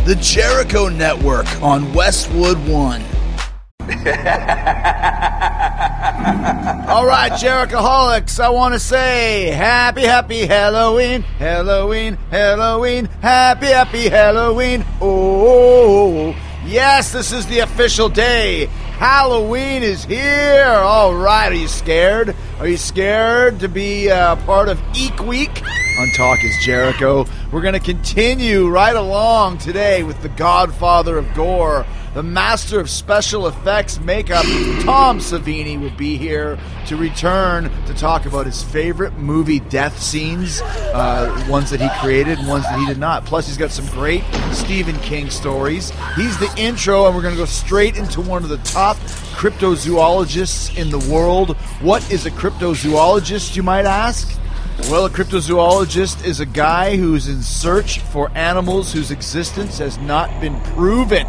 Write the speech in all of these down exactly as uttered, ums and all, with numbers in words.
The Jericho Network on Westwood One. All right, Jerichoholics, I want to say happy, happy Halloween, Halloween, Halloween, happy, happy Halloween. Oh, yes, this is the official day. Halloween is here. All right, are you scared? Are you scared to be uh, part of Eek Week on Talk is Jericho? We're going to continue right along today with the godfather of gore, the master of special effects makeup. Tom Savini will be here to return to talk about his favorite movie death scenes, uh, ones that he created and ones that he did not. Plus, he's got some great Stephen King stories. He's the intro, and we're going to go straight into one of the top cryptozoologists in the world. What is a cryptozoologist, you might ask? Well, a cryptozoologist is a guy who's in search for animals whose existence has not been proven.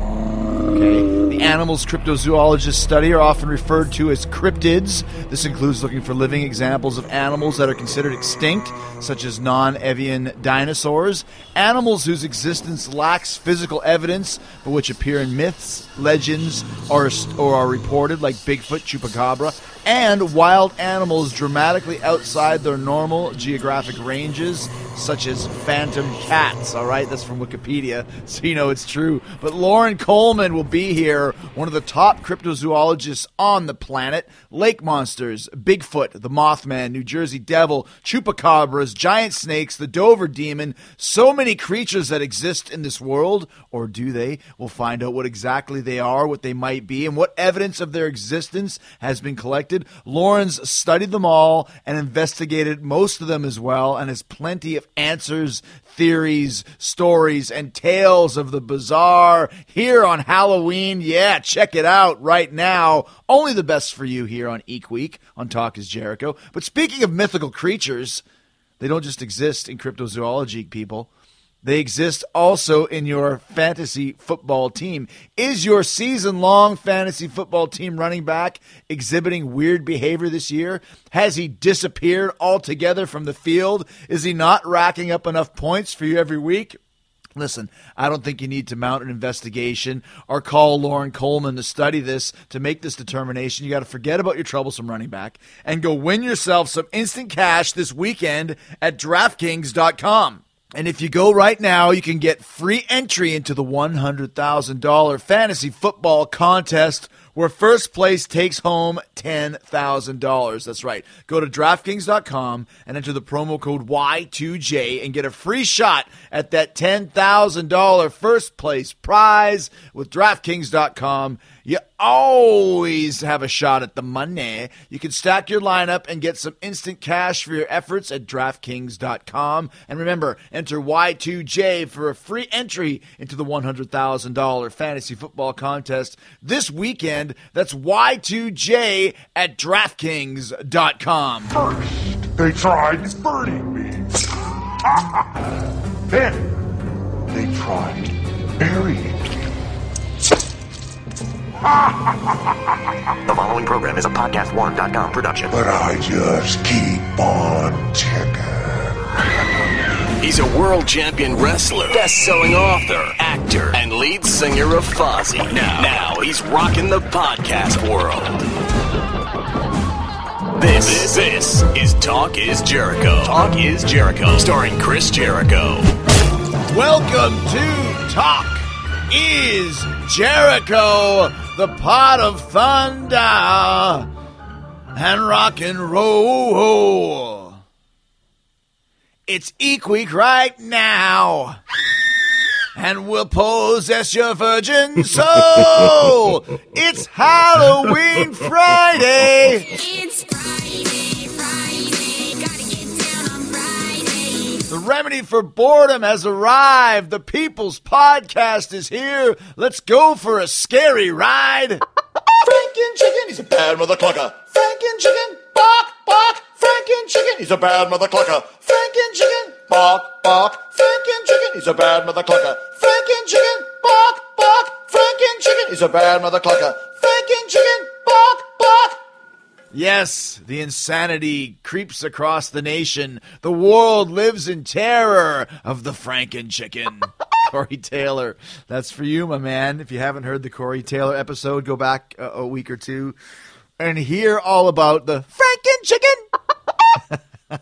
Okay. The animals cryptozoologists study are often referred to as cryptids. This includes looking for living examples of animals that are considered extinct, such as non-avian dinosaurs, animals whose existence lacks physical evidence, but which appear in myths, legends, or, or are reported, like Bigfoot, Chupacabra, and wild animals dramatically outside their normal geographic ranges, such as phantom cats. All right, that's from Wikipedia, so you know it's true. But Loren Coleman will be here, one of the top cryptozoologists on the planet. Lake monsters, Bigfoot, the Mothman, New Jersey Devil, Chupacabras, giant snakes, the Dover Demon, so many creatures that exist in this world, or do they? We'll find out what exactly they are, what they might be, and what evidence of their existence has been collected. Loren's studied them all and investigated most of them as well, and has plenty of answers, theories, stories, and tales of the bizarre here on Halloween. Yeah, check it out right now. Only the best for you here on Eek Week on Talk is Jericho. But speaking of mythical creatures, they don't just exist in cryptozoology, people. They exist also in your fantasy football team. Is your season-long fantasy football team running back exhibiting weird behavior this year? Has he disappeared altogether from the field? Is he not racking up enough points for you every week? Listen, I don't think you need to mount an investigation or call Loren Coleman to study this to make this determination. You got to forget about your troublesome running back and go win yourself some instant cash this weekend at DraftKings dot com. And if you go right now, you can get free entry into the one hundred thousand dollars fantasy football contest where first place takes home ten thousand dollars. That's right. Go to DraftKings dot com and enter the promo code Y two J and get a free shot at that ten thousand dollars first place prize with DraftKings dot com. You always have a shot at the money. You can stack your lineup and get some instant cash for your efforts at DraftKings dot com. And remember, enter Y two J for a free entry into the one hundred thousand dollars fantasy football contest this weekend. That's Y two J at DraftKings dot com. First, they tried burning me. Then, they tried burying me. The following program is a podcast one dot com production. But I just keep on ticking. He's a world champion wrestler, best-selling author, actor, and lead singer of Fozzy. Now, now he's rocking the podcast world. This, this, this is Talk is Jericho. Talk is Jericho, starring Chris Jericho. Welcome to Talk is Jericho, the pot of thunder and rock and roll. It's Eek Week right now, and we'll possess your virgin soul. It's Halloween Friday. It's Friday, Friday, gotta get down on Friday. The remedy for boredom has arrived. The People's Podcast is here. Let's go for a scary ride. Franken chicken, he's a bad mother clucker. Franken chicken, bark, bark. Franken chicken, he's a bad mother clucker. Franken chicken, bark, bark. Franken chicken, he's a bad mother clucker. Franken chicken, bark, bark. Franken chicken, he's a bad mother clucker. Franken chicken, bark, bark. Yes, the insanity creeps across the nation. The world lives in terror of the Franken chicken. Corey Taylor. That's for you, my man. If you haven't heard the Corey Taylor episode, go back a, a week or two and hear all about the Franken chicken.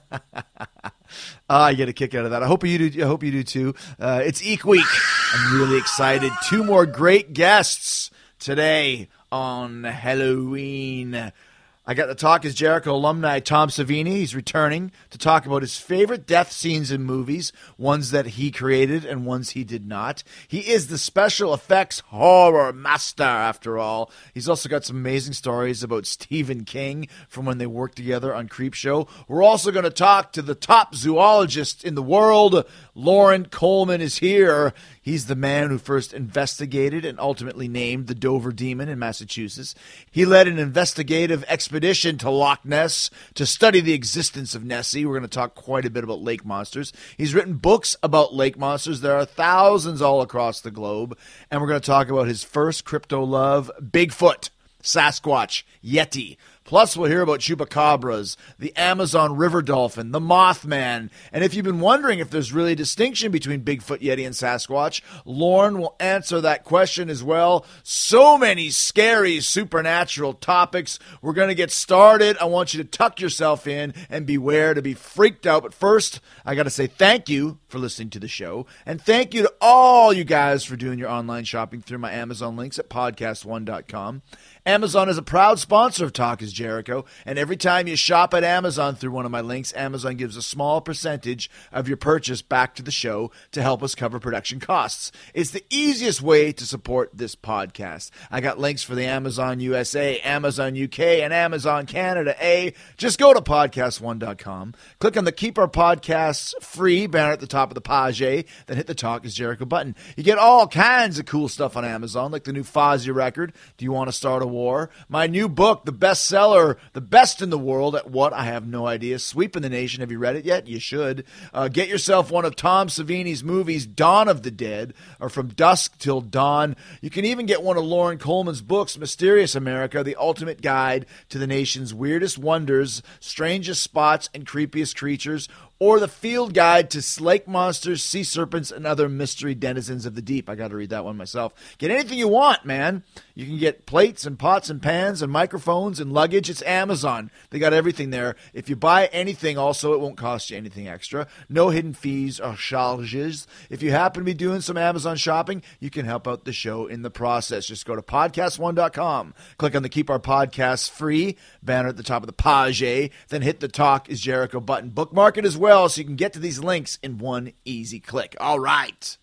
Uh, I get a kick out of that. I hope you do. I hope you do too. Uh, it's Eek Week. I'm really excited. Two more great guests today on Halloween. I got the Talk is Jericho alumni Tom Savini. He's returning to talk about his favorite death scenes in movies, ones that he created and ones he did not. He is the special effects horror master, after all. He's also got some amazing stories about Stephen King from when they worked together on Creepshow. We're also going to talk to the top zoologist in the world. Loren Coleman is here. He's the man who first investigated and ultimately named the Dover Demon in Massachusetts. He led an investigative expedition to Loch Ness to study the existence of Nessie. We're going to talk quite a bit about lake monsters. He's written books about lake monsters. There are thousands all across the globe. And we're going to talk about his first crypto love, Bigfoot, Sasquatch, Yeti. Plus, we'll hear about chupacabras, the Amazon river dolphin, the Mothman. And if you've been wondering if there's really a distinction between Bigfoot, Yeti, and Sasquatch, Loren will answer that question as well. So many scary supernatural topics. We're going to get started. I want you to tuck yourself in and beware to be freaked out. But first, I got to say thank you for listening to the show. And thank you to all you guys for doing your online shopping through my Amazon links at podcast one dot com. Amazon is a proud sponsor of Talk is Jericho, and every time you shop at Amazon through one of my links, Amazon gives a small percentage of your purchase back to the show to help us cover production costs. It's the easiest way to support this podcast. I got links for the Amazon U S A, Amazon U K, and Amazon Canada A. Just go to podcast one dot com, click on the Keep Our Podcasts Free banner at the top of the page, then hit the Talk is Jericho button. You get all kinds of cool stuff on Amazon, like the new Fozzy record, Do You Want to Start a War? My new book, the bestseller, The Best in the World at What? I have no idea. Sweeping the Nation. Have you read it yet? You should. Uh, get yourself one of Tom Savini's movies, Dawn of the Dead, or From Dusk Till Dawn. You can even get one of Loren Coleman's books, Mysterious America, The Ultimate Guide to the Nation's Weirdest Wonders, Strangest Spots, and Creepiest Creatures, or The Field Guide to Lake Monsters, Sea Serpents, and Other Mystery Denizens of the Deep. I got to read that one myself. Get anything you want, man. You can get plates and pots and pans and microphones and luggage. It's Amazon. They got everything there. If you buy anything, also, it won't cost you anything extra. No hidden fees or charges. If you happen to be doing some Amazon shopping, you can help out the show in the process. Just go to podcast one dot com. Click on the Keep Our Podcasts Free banner at the top of the page. Then hit the Talk is Jericho button. Bookmark it as well, well, so you can get to these links in one easy click. All right.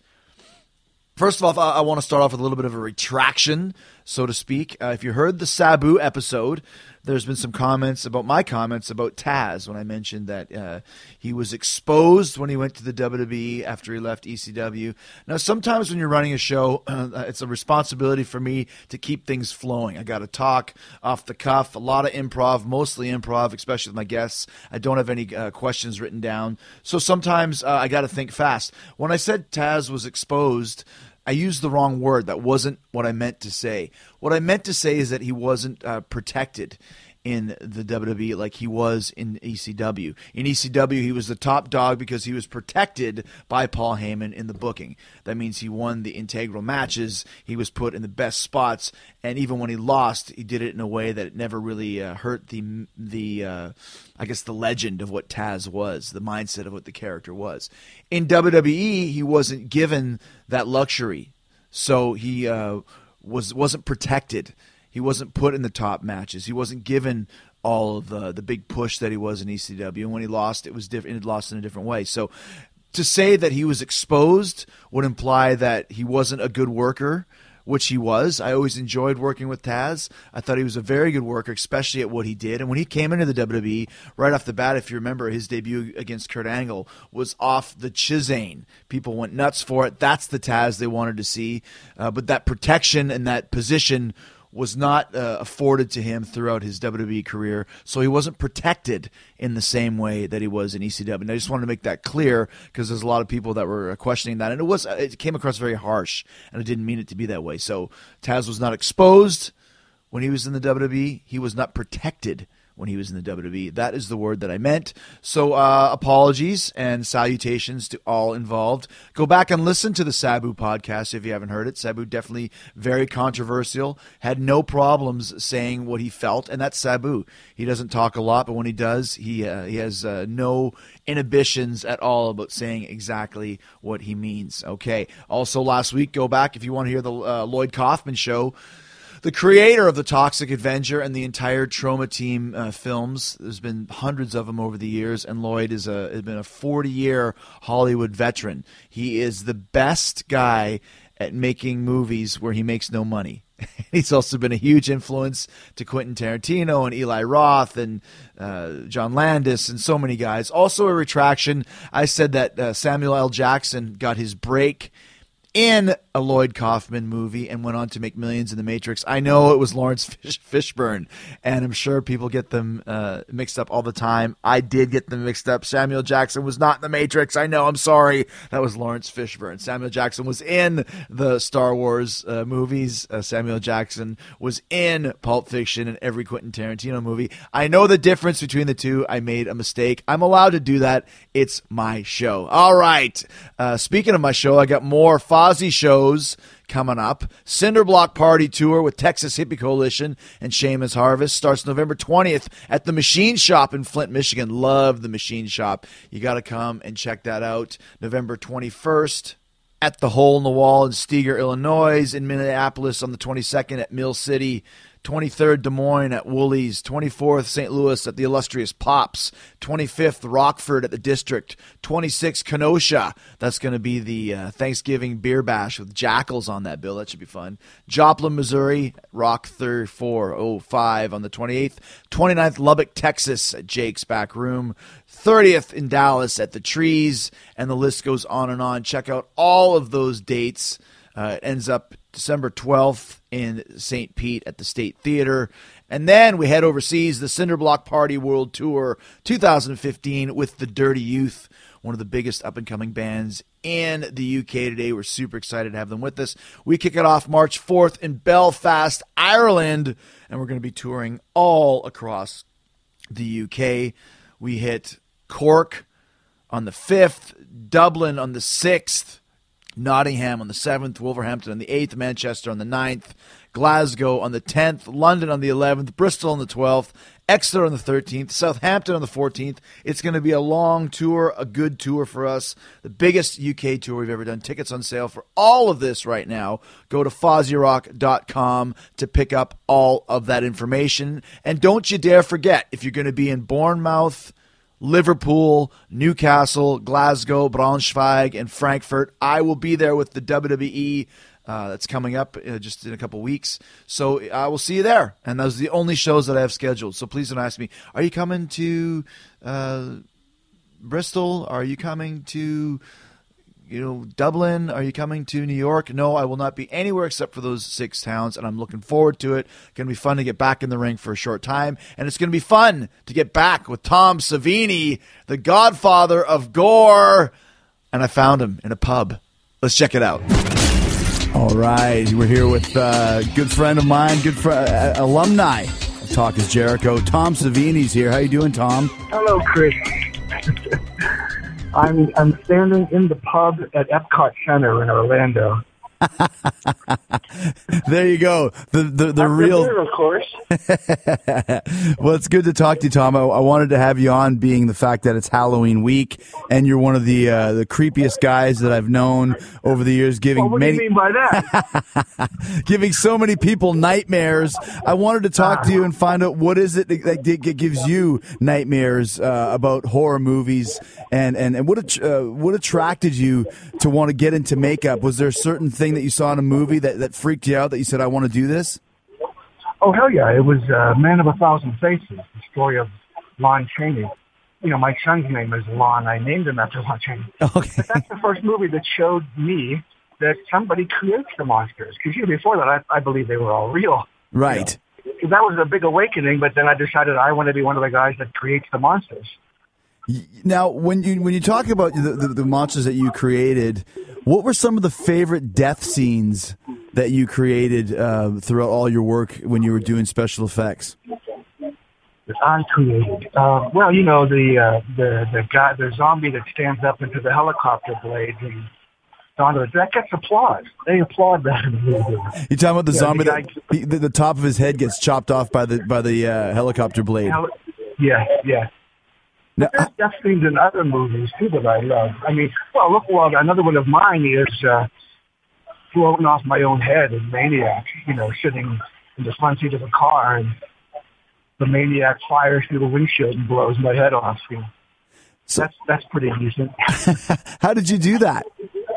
First of all, I want to start off with a little bit of a retraction, so to speak. Uh, if you heard the Sabu episode, there's been some comments about my comments about Taz when I mentioned that uh, he was exposed when he went to the W W E after he left E C W. Now, sometimes when you're running a show, uh, it's a responsibility for me to keep things flowing. I got to talk off the cuff, a lot of improv, mostly improv, especially with my guests. I don't have any uh, questions written down. So sometimes uh, I got to think fast. When I said Taz was exposed, I used the wrong word. That wasn't what I meant to say. What I meant to say is that he wasn't uh, protected in the W W E like he was in E C W. In E C W, he was the top dog because he was protected by Paul Heyman in the booking. That means he won the integral matches, he was put in the best spots, and even when he lost, he did it in a way that it never really uh, hurt the, the uh, I guess, the legend of what Taz was, the mindset of what the character was. In W W E, he wasn't given that luxury, so he uh, was, wasn't protected. He wasn't put in the top matches. He wasn't given all of the, the big push that he was in E C W. And when he lost, it was different. It lost in a different way. So to say that he was exposed would imply that he wasn't a good worker, which he was. I always enjoyed working with Taz. I thought he was a very good worker, especially at what he did. And when he came into the W W E, right off the bat, if you remember, his debut against Kurt Angle was off the Chisane. People went nuts for it. That's the Taz they wanted to see. Uh, but that protection and that position was not uh, afforded to him throughout his W W E career, so he wasn't protected in the same way that he was in E C W. And I just wanted to make that clear because there's a lot of people that were questioning that, and it was it came across very harsh, and I didn't mean it to be that way. So Taz was not exposed when he was in the W W E. He was not protected when he was in the W W E. That is the word that I meant. So uh, apologies and salutations to all involved. Go back and listen to the Sabu podcast if you haven't heard it. Sabu definitely very controversial, had no problems saying what he felt, and that's Sabu. He doesn't talk a lot, but when he does, he uh, he has uh, no inhibitions at all about saying exactly what he means. Okay. Also last week, go back if you want to hear the uh, Lloyd Kaufman show. The creator of The Toxic Avenger and the entire Trauma Team uh, films. There's been hundreds of them over the years, and Lloyd is a, has been a forty-year Hollywood veteran. He is the best guy at making movies where he makes no money. He's also been a huge influence to Quentin Tarantino and Eli Roth and uh, John Landis and so many guys. Also a retraction. I said that uh, Samuel L. Jackson got his break in a Lloyd Kaufman movie and went on to make millions in The Matrix. I know it was Lawrence Fish- Fishburne, and I'm sure people get them uh, mixed up all the time. I did get them mixed up. Samuel Jackson was not in The Matrix. I know, I'm sorry. That was Lawrence Fishburne. Samuel Jackson was in the Star Wars uh, movies. Uh, Samuel Jackson was in Pulp Fiction and every Quentin Tarantino movie. I know the difference between the two. I made a mistake. I'm allowed to do that. It's my show. All right. Uh, speaking of my show, I got more Fozzy shows coming up. Cinderblock Party Tour with Texas Hippie Coalition and Seamus Harvest starts November twentieth at the Machine Shop in Flint, Michigan. Love the Machine Shop. You got to come and check that out. November twenty-first at the Hole in the Wall in Steger, Illinois. In Minneapolis on the twenty-second at Mill City. twenty-third Des Moines at Woolies, twenty-fourth Saint Louis at the illustrious Pops, twenty-fifth Rockford at the District, twenty-sixth Kenosha. That's going to be the uh, Thanksgiving beer bash with Jackals on that bill. That should be fun. Joplin, Missouri, Rock thirty-four oh five on the twenty-eighth, twenty-ninth Lubbock, Texas at Jake's Back Room, thirtieth in Dallas at the Trees, and the list goes on and on. Check out all of those dates. Uh, it ends up December twelfth in Saint Pete at the State Theater. And then we head overseas, the Cinderblock Party World Tour twenty fifteen with the Dirty Youth, one of the biggest up-and-coming bands in the U K today. We're super excited to have them with us. We kick it off March fourth in Belfast, Ireland, and we're going to be touring all across the U K. We hit Cork on the fifth, Dublin on the sixth, Nottingham on the seventh, Wolverhampton on the eighth, Manchester on the ninth, Glasgow on the tenth, London on the eleventh, Bristol on the twelfth, Exeter on the thirteenth, Southampton on the fourteenth. It's going to be a long tour, a good tour for us, the biggest U K tour we've ever done. Tickets on sale for all of this right now. Go to fozzy rock dot com to pick up all of that information. And don't you dare forget, if you're going to be in Bournemouth, Liverpool, Newcastle, Glasgow, Braunschweig, and Frankfurt, I will be there with the W W E. Uh, that's coming up uh, just in a couple weeks. So I will see you there. And those are the only shows that I have scheduled. So please don't ask me, are you coming to uh, Bristol? Are you coming to you know Dublin? Are you coming to New York? No, I will not be anywhere except for those six towns, and I'm looking forward to it. It's going to be fun to get back in the ring for a short time, and it's going to be fun to get back with Tom Savini, the godfather of gore. And I found him in a pub. Let's check it out. All right, we're here with a uh, good friend of mine, good fr- uh, alumni of Talk is Jericho. Tom Savini's here. How you doing, Tom? Hello, Chris. I'm I'm standing in the pub at Epcot Center in Orlando. There you go. The the, the real, there, of course. Well, it's good to talk to you, Tom. I, I wanted to have you on, being the fact that it's Halloween week, and you're one of the uh, the creepiest guys that I've known over the years, giving Well, what many, do you mean by that? giving so many people nightmares. I wanted to talk to you and find out what is it that, that gives you nightmares uh, about horror movies, and and and what uh, what attracted you to want to get into makeup? Was there a certain thing that you saw in a movie that, that freaked you out, that you said, I want to do this? Oh, hell yeah. It was uh, Man of a Thousand Faces, the story of Lon Chaney. You know, my son's name is Lon. I named him after Lon Chaney. Okay. But that's the first movie that showed me that somebody creates the monsters. Because, you know, before that, I, I believe they were all real. Right. You know? That was a big awakening, but then I decided I want to be one of the guys that creates the monsters. Now, when you when you talk about the, the, the monsters that you created, what were some of the favorite death scenes that you created uh, throughout all your work when you were doing special effects? I created. Uh, well, you know, the uh, the the guy, the zombie that stands up into the helicopter blades and Dawn of the Dead, that gets applause. They applaud that in the movie. You talking about the Yeah, zombie the that guy- he, the, the top of his head gets chopped off by the by the uh, helicopter blade? Heli- Yeah, yeah. Now, There's death scenes in other movies too that I love. I mean, well, look, well, another one of mine is uh, floating off my own head in Maniac. You know, sitting in the front seat of a car, and the Maniac fires through the windshield and blows my head off. You know. So- that's that's pretty decent. how did you do that?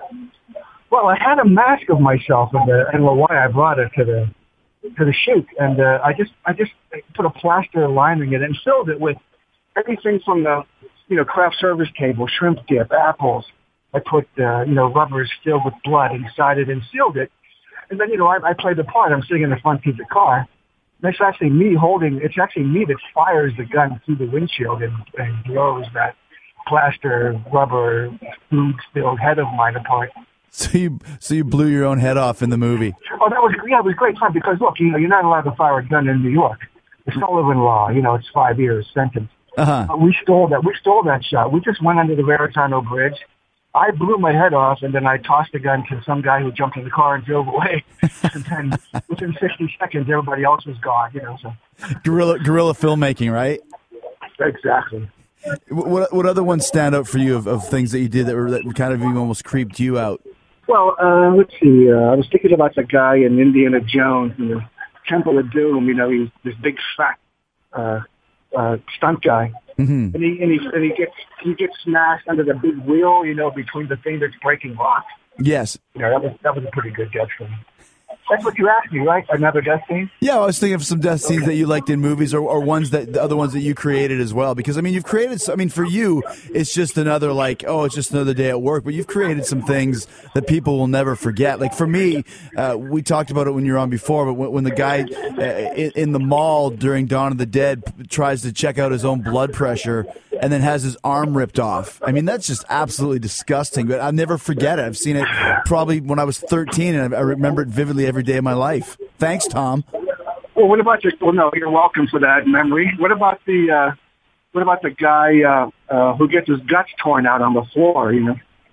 Well, I had a mask of myself in the in Hawaii. I brought it to the to the shoot, and uh, I just I just put a plaster lining it and filled it with everything from the you know craft service table, shrimp dip, apples. I put uh, you know rubbers filled with blood inside it and sealed it, and then you know I, I played the part. I'm sitting in the front seat of the car. And it's actually me holding. It's actually me that fires the gun through the windshield and, and blows that plaster, rubber, food-filled head of mine apart. So you so you blew your own head off in the movie. Oh, that was yeah, it was great fun because look, you know, you're not allowed to fire a gun in New York. The Sullivan Law, you know, it's five years sentence. Uh-huh. But we stole that. We stole that shot. We just went under the Verrazano Bridge. I blew my head off, and then I tossed the gun to some guy who jumped in the car and drove away. And then within fifty seconds, everybody else was gone. You know, so Guerrilla guerrilla filmmaking, right? exactly. What what other ones stand out for you of, of things that you did that were that kind of even almost creeped you out? Well, uh, let's see. Uh, I was thinking about the guy in Indiana Jones in the Temple of Doom. You know, he's this big fat uh, uh, stunt guy, Mm-hmm. and he and he and he gets he gets smashed under the big wheel. You know, between the thing that's breaking rock. Yes. You know, that was that was a pretty good death scene. That's what you asked me, right? Another death scene? Yeah, I was thinking of some death scenes that you liked in movies, or, or ones that the other ones that you created as well. Because I mean, you've created. I mean, for you, it's just another like, oh, it's just another day at work. But you've created some things that people will never forget. Like for me, uh, we talked about it when you were on before. But when, when the guy uh, in, in the mall during Dawn of the Dead p- tries to check out his own blood pressure and then has his arm ripped off. I mean, that's just absolutely disgusting. But I'll never forget it. I've seen it probably when I was thirteen, and I remember it vividly every day of my life. Thanks, Tom. Well, what about your? Well, no, you're welcome for that memory. What about the? Uh, what about the guy uh, uh, who gets his guts torn out on the floor? You know,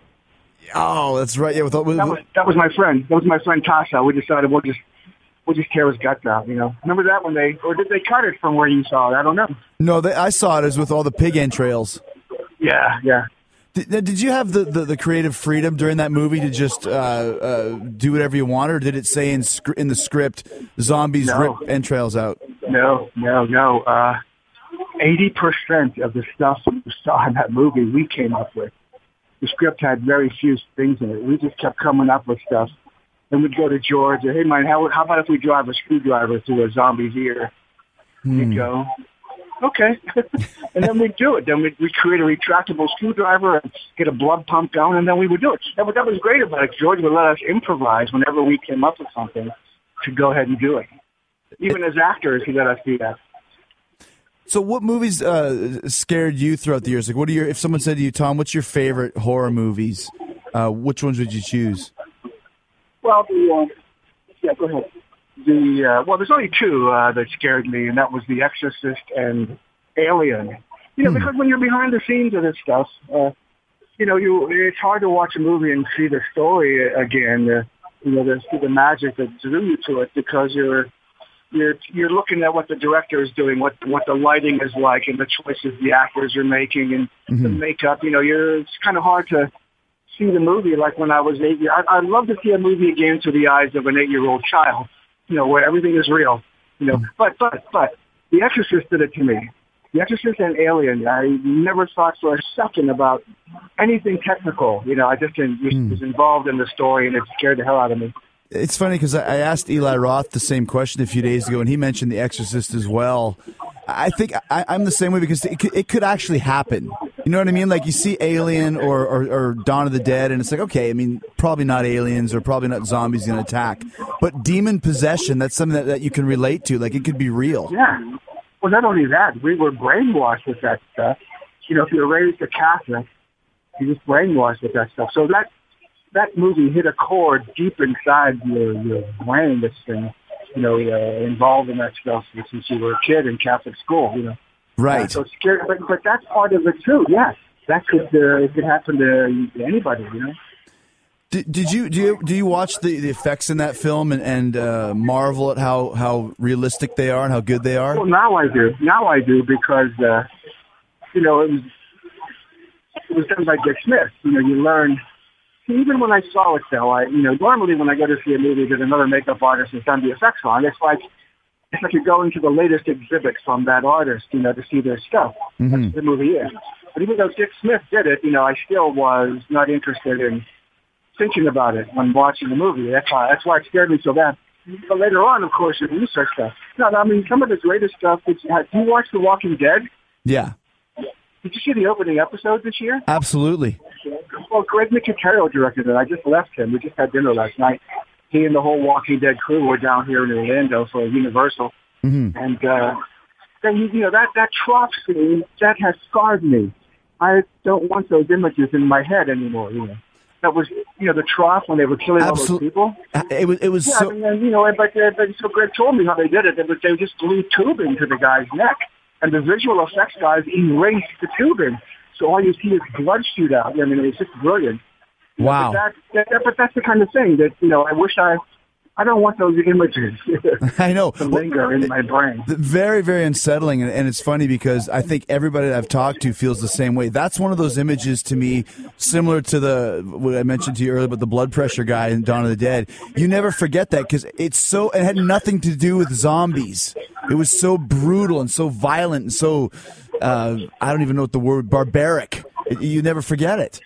Oh, that's right. Yeah, with, with, that was that was my friend. That was my friend Tasha. We decided we'll just we'll just tear his guts out. You know, remember that when they or did they cut it from where you saw it? I don't know. no, they, I saw it as with all the pig entrails. Yeah, yeah. Did, did you have the, the, the creative freedom during that movie to just uh, uh, do whatever you want, or did it say in scr- in the script, zombies No. rip entrails out? No, no, no. Uh, Eighty percent of the stuff you saw in that movie we came up with. The script had very few things in it. We just kept coming up with stuff. Then we'd go to George. Hey, man, how, how about if we drive a screwdriver through a zombie's ear? He'd go, okay. And then we'd do it. Then we'd, we'd create a retractable screwdriver and get a blood pump going, and then we would do it. That, was- that was great about it. George would let us improvise whenever we came up with something to go ahead and do it. Even as actors, he let us do that. So, what movies uh, scared you throughout the years? Like, what are your? If someone said to you, Tom, what's your favorite horror movies? Uh, which ones would you choose? Well, the uh, yeah, go ahead. The uh, well, there's only two uh, that scared me, and that was The Exorcist and Alien. You know, because when you're behind the scenes of this stuff, uh, you know, you it's hard to watch a movie and see the story again. Uh, you know, the, see the magic that drew you to it because you're you're you're looking at what the director is doing, what what the lighting is like, and the choices the actors are making, and mm-hmm. the makeup. You know, you're it's kind of hard to see the movie like when I was eight. I, I'd love to see a movie again through the eyes of an eight-year-old child. You know, where everything is real. You know, but but but The Exorcist did it to me. The Exorcist and Alien. I never thought for a second about anything technical. You know, I just was, mm. was involved in the story, and it scared the hell out of me. It's funny because I asked Eli Roth the same question a few days ago, and he mentioned The Exorcist as well. I think I, I'm the same way because it could, it could actually happen. You know what I mean? Like you see Alien or, or, or Dawn of the Dead, and it's like, okay, I mean, probably not aliens or probably not zombies going to attack. But demon possession, that's something that, that you can relate to. Like it could be real. Yeah. Well, not only that, we were brainwashed with that stuff. You know, if you're raised a Catholic, you're just brainwashed with that stuff. So that that movie hit a chord deep inside your, your brain that's been, you know, uh, involved in that stuff since you were a kid in Catholic school, you know. Right. Uh, so it's scary, but, but that's part of it too. Yes, that could uh, it could happen to anybody. You know. Did, did you do you do you watch the, the effects in that film and, and uh, marvel at how, how realistic they are and how good they are? Well, now I do. Now I do because uh, you know it was it was done by Dick Smith. You know, you learn. Even when I saw it, though, I you know normally when I go to see a movie that another makeup artist has done the effects on, it's like it's like you're going to the latest exhibit from that artist, you know, to see their stuff. Mm-hmm. That's what the movie is. But even though Dick Smith did it, you know, I still was not interested in thinking about it when watching the movie. That's why that's why it scared me so bad. But later on, of course, you research stuff. No, I mean, some of the greatest stuff. That you had, do you watch The Walking Dead? Yeah. Did you see the opening episode this year? Absolutely. Well, Greg Nicotero directed it. I just left him. We just had dinner last night. He and the whole Walking Dead crew were down here in Orlando for Universal. Mm-hmm. And, uh, then, you know, that, that trough scene, that has scarred me. I don't want those images in my head anymore, you know. That was, you know, the trough when they were killing Absol- all those people. It was, it was Yeah, so... I mean, uh, you know, but, uh, but so Greg told me how they did it. They, would, they just glued tubing to the guy's neck. And the visual effects guys erased the tubing. So all you see is blood shoot out. I mean, it's just brilliant. Wow. But, that, that, but that's the kind of thing that, you know, I wish I, I don't want those images I know. to linger in my brain. Very, very unsettling. And, and it's funny because I think everybody that I've talked to feels the same way. That's one of those images to me, similar to the, what I mentioned to you earlier about the blood pressure guy in Dawn of the Dead. You never forget that because it's so, it had nothing to do with zombies. It was so brutal and so violent and so, uh, I don't even know what the word, barbaric. It, you never forget it.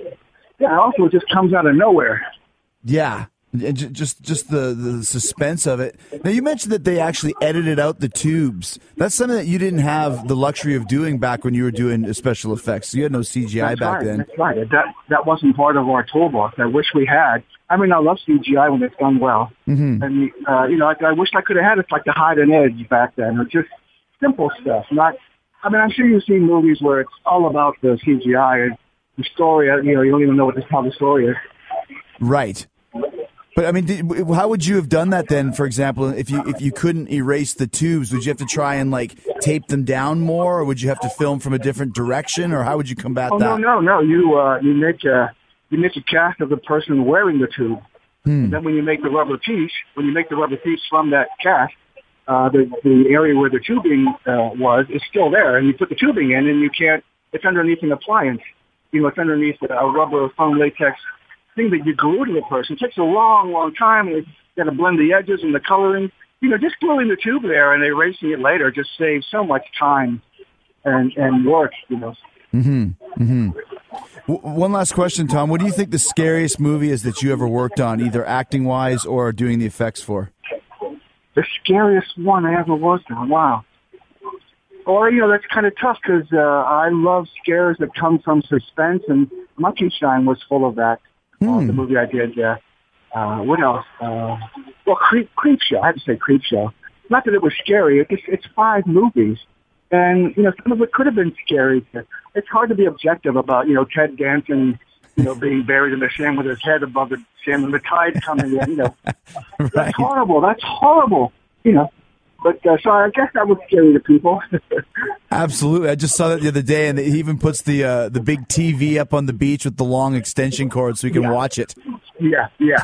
Yeah, also it just comes out of nowhere. Yeah. And ju- just just the, the suspense of it. Now, you mentioned that they actually edited out the tubes. That's something that you didn't have the luxury of doing back when you were doing special effects. You had no C G I That's back right, then. That's right. That, that wasn't part of our toolbox. I wish we had. I mean, I love C G I when it's done well. Mm-hmm. And, uh, you know, I, I wish I could have had it like the hide and edge back then, or just simple stuff. Not, I mean, I'm sure you've seen movies where it's all about the C G I and the story. You know, you don't even know what the, how the story is. Right. But I mean, did, how would you have done that then? For example, if you if you couldn't erase the tubes, would you have to try and like tape them down more, or would you have to film from a different direction, or how would you combat Oh that? no, no, no! You uh, you make a you make a cast of the person wearing the tube. Hmm. And then when you make the rubber piece, when you make the rubber piece from that cast, uh, the the area where the tubing uh, was is still there, and you put the tubing in, and you can't. It's underneath an appliance. You know, it's underneath a rubber foam latex thing that you glue to the person. It takes a long, long time, and you got to blend the edges and the coloring. You know, just gluing the tube there and erasing it later just saves so much time and and work. You know. Mm-hmm. Mm-hmm. W- one last question, Tom. What do you think the scariest movie is that you ever worked on, either acting-wise or doing the effects for? The scariest one I ever worked on. Wow. Or, you know, that's kind of tough because uh, I love scares that come from suspense, and Monkey Shine was full of that. Hmm. Uh, the movie I did. Uh, uh, what else? Uh, well, Creep, Creep Show. I have to say Creep Show. Not that it was scary. It just, it's five movies. And, you know, some of it could have been scary. It's hard to be objective about, you know, Ted Danson, you know, being buried in the sand with his head above the sand and the tide coming in, you know. Right. That's horrible. That's horrible, you know. But uh, so I guess that was scary to people. Absolutely. I just saw that the other day, and he even puts the uh, the big T V up on the beach with the long extension cord so you can Yeah. watch it. Yeah, yeah.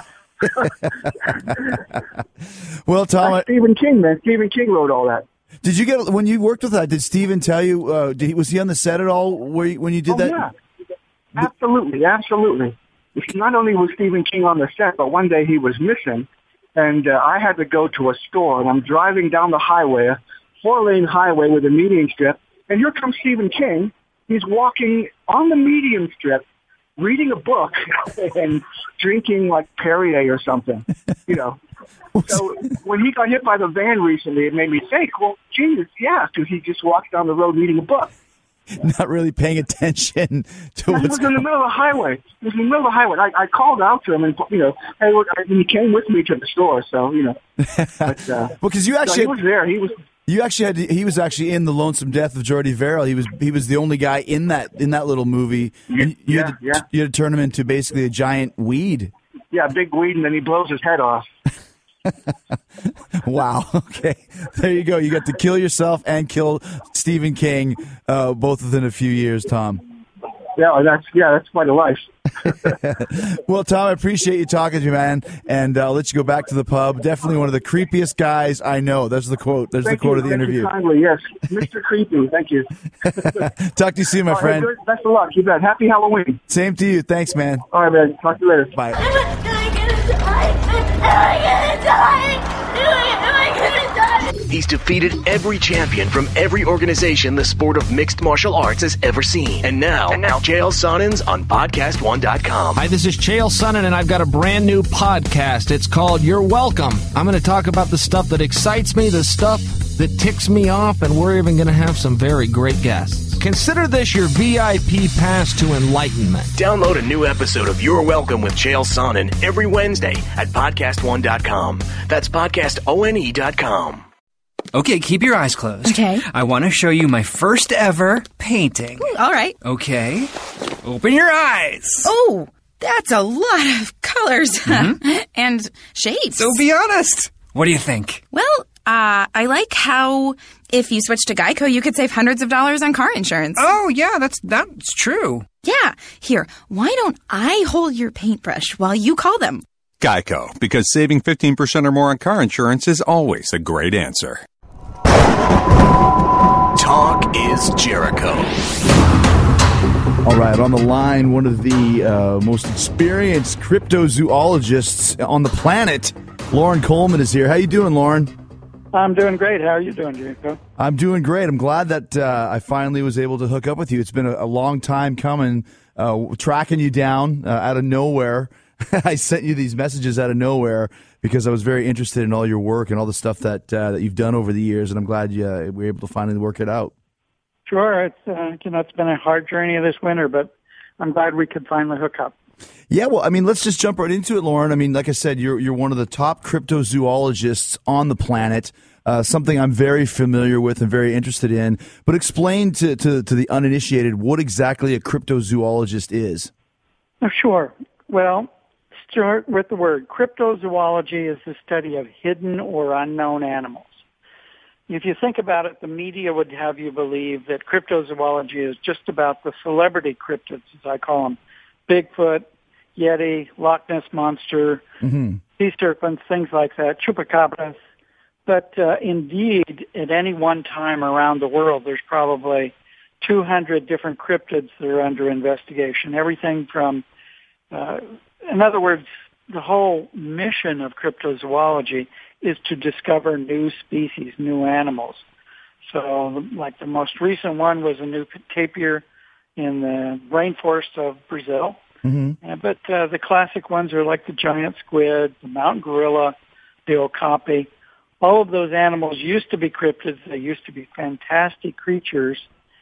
Well, Tom, That's Stephen King, man. Stephen King wrote all that. did you get when you worked with that? Did Stephen tell you? Uh, did he, was he on the set at all? Where you, when you did Oh, that? yeah. Absolutely, absolutely. Not only was Stephen King on the set, but one day he was missing, and uh, I had to go to a store, and I'm driving down the highway, a four-lane highway with a median strip, and here comes Stephen King. He's walking on the median strip, reading a book and drinking like Perrier or something, you know. So when he got hit by the van recently, it made me think, well, Jesus, yeah, because he just walked down the road reading a book. Not really paying attention to Yeah, he what's was in the middle of the highway. He was in the middle of the highway. I, I called out to him, and you know, hey, look, I, he came with me to the store, so you know. But, uh, well, because you so actually he was there. He was. you actually had he was actually in The Lonesome Death of Jordy Verrill. He was he was the only guy in that in that little movie. And you Yeah, had to, yeah. you had to turn him into basically a giant weed. Yeah, big weed, and then he blows his head off. Wow. Okay. There you go. You got to kill yourself and kill Stephen King, uh, both within a few years, Tom. Yeah, that's yeah, that's quite a life. Well, Tom, I appreciate you talking to me, man, and I'll let you go back to the pub. Definitely one of the creepiest guys I know. That's the quote. There's Thank the quote you, of the thank interview. You kindly, yes, Mister Creepy. Thank you. Talk to you soon, my All right, friend. good. Best of luck. You bet. Happy Halloween. Same to you. Thanks, man. All right, man. Talk to you later. Bye. Am I gonna die? Am I gonna die? Am I, am I gonna die? He's defeated every champion from every organization the sport of mixed martial arts has ever seen. And now, and now, Chael Sonnen's on podcast one dot com. Hi, this is Chael Sonnen, and I've got a brand new podcast. It's called You're Welcome. I'm going to talk about the stuff that excites me, the stuff that ticks me off, and we're even going to have some very great guests. Consider this your V I P pass to enlightenment. Download a new episode of You're Welcome with Chael Sonnen every Wednesday at podcast one dot com. That's podcast one dot com. Okay, keep your eyes closed. Okay. I want to show you my first ever painting. All right. Okay. Open your eyes. Oh, that's a lot of colors Mm-hmm. and shapes. So be honest. What do you think? Well, uh, I like how if you switch to Geico, you could save hundreds of dollars on car insurance. Oh, yeah, that's that's true. Yeah. Here, why don't I hold your paintbrush while you call them? Geico, because saving fifteen percent or more on car insurance is always a great answer. Talk is Jericho. All right, on the line, one of the uh, most experienced cryptozoologists on the planet, Loren Coleman, is here. How you doing, Loren? I'm doing great. How are you doing, Jericho? I'm doing great. I'm glad that uh, I finally was able to hook up with you. It's been a, a long time coming, uh, tracking you down uh, out of nowhere. I sent you these messages out of nowhere because I was very interested in all your work and all the stuff that uh, that you've done over the years, and I'm glad you uh, were able to finally work it out. Sure. It's uh, you know it's been a hard journey this winter, but I'm glad we could finally hook up. Yeah, well, I mean, let's just jump right into it, Loren. I mean, like I said, you're you're one of the top cryptozoologists on the planet. Uh, something I'm very familiar with and very interested in. But explain to, to, to the uninitiated what exactly a cryptozoologist is. Oh, sure. Well, start with the word. Cryptozoology is the study of hidden or unknown animals. If you think about it, the media would have you believe that cryptozoology is just about the celebrity cryptids, as I call them. Bigfoot, Yeti, Loch Ness Monster, mm-hmm. sea serpents, things like that, chupacabras. But uh, indeed, at any one time around the world, there's probably two hundred different cryptids that are under investigation. Everything from, uh, in other words, the whole mission of cryptozoology is to discover new species, new animals. So, like the most recent one was a new tapir in the rainforest of Brazil. Mm-hmm. Uh, but uh, the classic ones are like the giant squid, the mountain gorilla, the okapi. All of those animals used to be cryptids. They used to be fantastic creatures,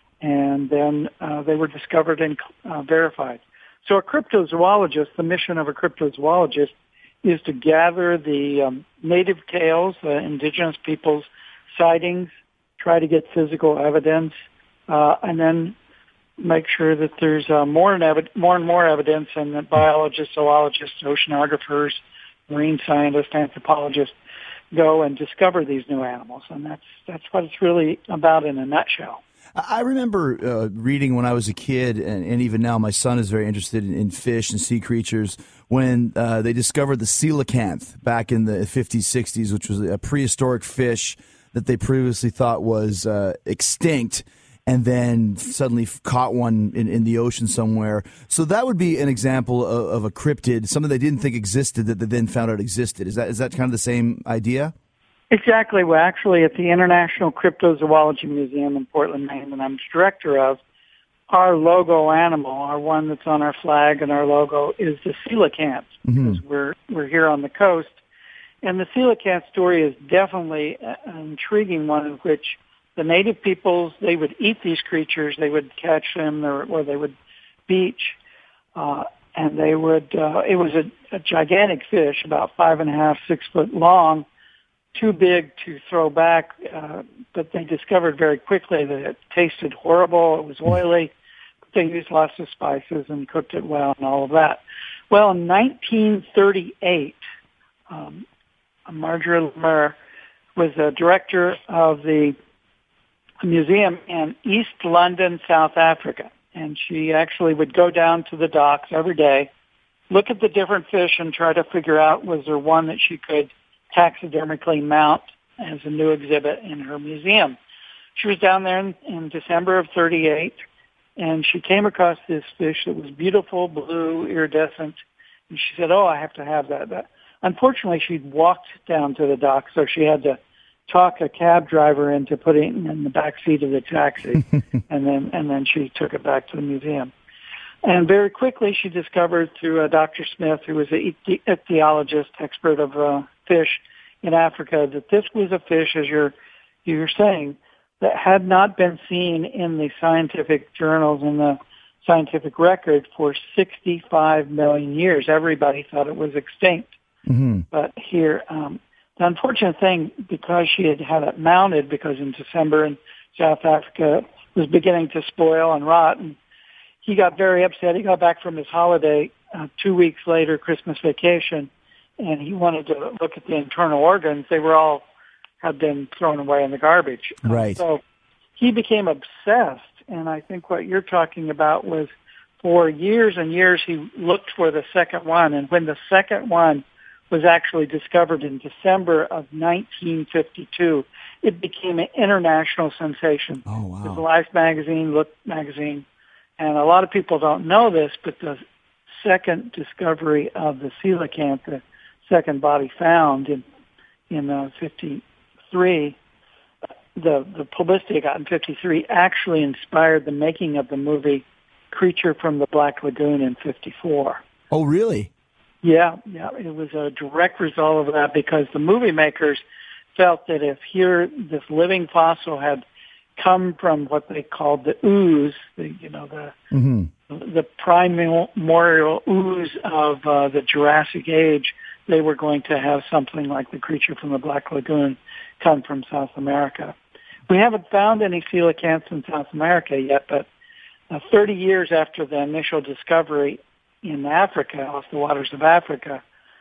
and then uh, they were discovered and uh, verified. So a cryptozoologist, the mission of a cryptozoologist is to gather the um, native tales, the indigenous people's sightings, try to get physical evidence, uh, and then make sure that there's uh, more, and ev- more and more evidence, and that biologists, zoologists, oceanographers, marine scientists, anthropologists go and discover these new animals. And that's that's what it's really about in a nutshell. I remember uh, reading when I was a kid, and, and even now my son is very interested in, in fish and sea creatures, when uh, they discovered the coelacanth back in the fifties, sixties, which was a prehistoric fish that they previously thought was uh, extinct, and then suddenly caught one in, in the ocean somewhere. So that would be an example of, of a cryptid, something they didn't think existed that they then found out existed. Is that is that kind of the same idea? Exactly. Well, actually, at the International Cryptozoology Museum in Portland, Maine, that I'm director of, our logo animal, our one that's on our flag and our logo, is the coelacanth, mm-hmm. because we're we're here on the coast. And the coelacanth story is definitely an intriguing one, in which the native peoples, they would eat these creatures, they would catch them, or, or they would beach, uh, and they would, uh, it was a, a gigantic fish, about five and a half, six foot long, too big to throw back, uh, but they discovered very quickly that it tasted horrible, it was oily, but they used lots of spices and cooked it well and all of that. Well, in nineteen thirty-eight, um, Marjorie Lemaire was a director of the museum in East London, South Africa. And she actually would go down to the docks every day, look at the different fish and try to figure out was there one that she could taxidermically mount as a new exhibit in her museum. She was down there in, in December of thirty-eight, and she came across this fish that was beautiful, blue, iridescent, and she said, oh, I have to have that. that. Unfortunately, she'd walked down to the dock, so she had to talk a cab driver into putting it in the back seat of the taxi, and then and then she took it back to the museum. And very quickly, she discovered through uh, Doctor Smith, who was an ichthyologist, expert of uh, fish in Africa, that this was a fish, as you're you're saying, that had not been seen in the scientific journals in the scientific record for sixty-five million years. Everybody thought it was extinct. Mm-hmm. But here, um, the unfortunate thing, because she had had it mounted, because in December in South Africa it was beginning to spoil and rot, and he got very upset. He got back from his holiday uh, two weeks later, Christmas vacation, and he wanted to look at the internal organs. They were all had been thrown away in the garbage. Right. So he became obsessed, and I think what you're talking about was for years and years he looked for the second one, and when the second one was actually discovered in December of nineteen fifty-two, it became an international sensation. Oh, wow. It was Life magazine, Look magazine, and a lot of people don't know this, but the second discovery of the coelacanth, the second body found in in uh, fifty-three, the the publicity it got in fifty-three actually inspired the making of the movie Creature from the Black Lagoon in fifty-four. Oh, really? Yeah, yeah, it was a direct result of that, because the movie makers felt that if here this living fossil had come from what they called the ooze, the, you know, the mm-hmm. the primordial ooze of uh, the Jurassic Age, they were going to have something like the Creature from the Black Lagoon come from South America. We haven't found any coelacanths in South America yet, but uh, thirty years after the initial discovery in Africa, off the waters of Africa,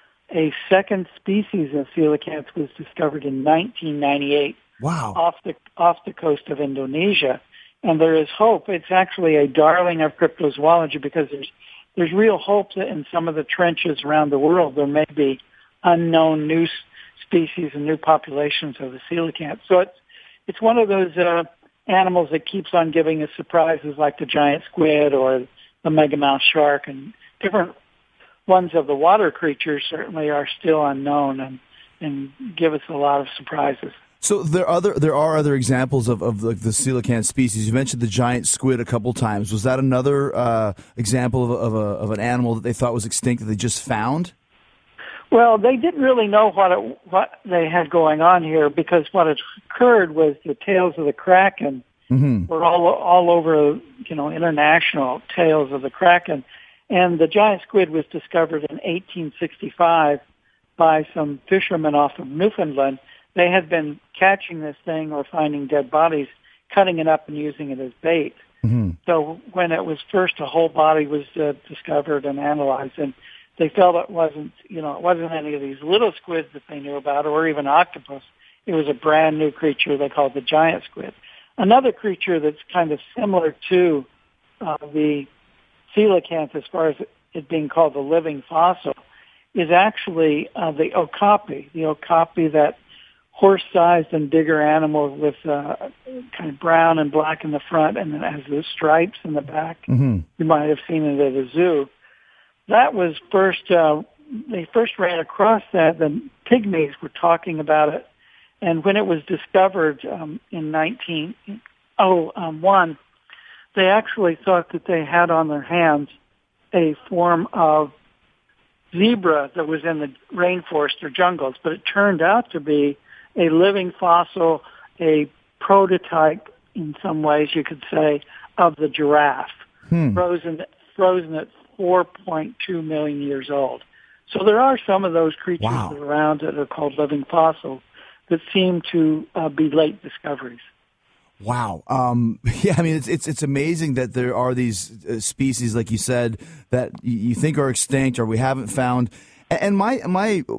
a second species of coelacanth was discovered in nineteen ninety-eight. Wow. Off the off the coast of Indonesia, and there is hope. It's actually a darling of cryptozoology, because there's there's real hope that in some of the trenches around the world there may be unknown new species and new populations of the coelacanth. So it's it's one of those uh, animals that keeps on giving us surprises, like the giant squid or the megamouth shark, and different ones of the water creatures certainly are still unknown and and give us a lot of surprises. So there are other there are other examples of of the, the coelacanth species. You mentioned the giant squid a couple times. Was that another uh, example of a, of, a, of an animal that they thought was extinct that they just found? Well, they didn't really know what it, what they had going on here, because what had occurred was the tails of the kraken mm-hmm. were all all over, you know, international tales of the kraken, and the giant squid was discovered in eighteen sixty-five by some fishermen off of Newfoundland. They had been catching this thing or finding dead bodies, cutting it up and using it as bait. Mm-hmm. So when it was first, a whole body was uh, discovered and analyzed, and they felt it wasn't, you know, it wasn't any of these little squids that they knew about, or even octopus. It was a brand new creature they called the giant squid. Another creature that's kind of similar to uh, the coelacanth, as far as it being called the living fossil, is actually uh, the okapi. The okapi, that horse-sized and bigger animal with uh, kind of brown and black in the front, and then has the stripes in the back. Mm-hmm. You might have seen it at a zoo. That was first, uh, they first ran across that. The Pygmies were talking about it. And when it was discovered um, in nineteen oh one, they actually thought that they had on their hands a form of zebra that was in the rainforest or jungles, but it turned out to be a living fossil, a prototype in some ways, you could say, of the giraffe, hmm. frozen frozen at four point two million years old. So there are some of those creatures wow. around that are called living fossils that seem to uh, be late discoveries. Wow. Um, yeah, I mean, it's, it's it's amazing that there are these uh, species, like you said, that you think are extinct or we haven't found. And my my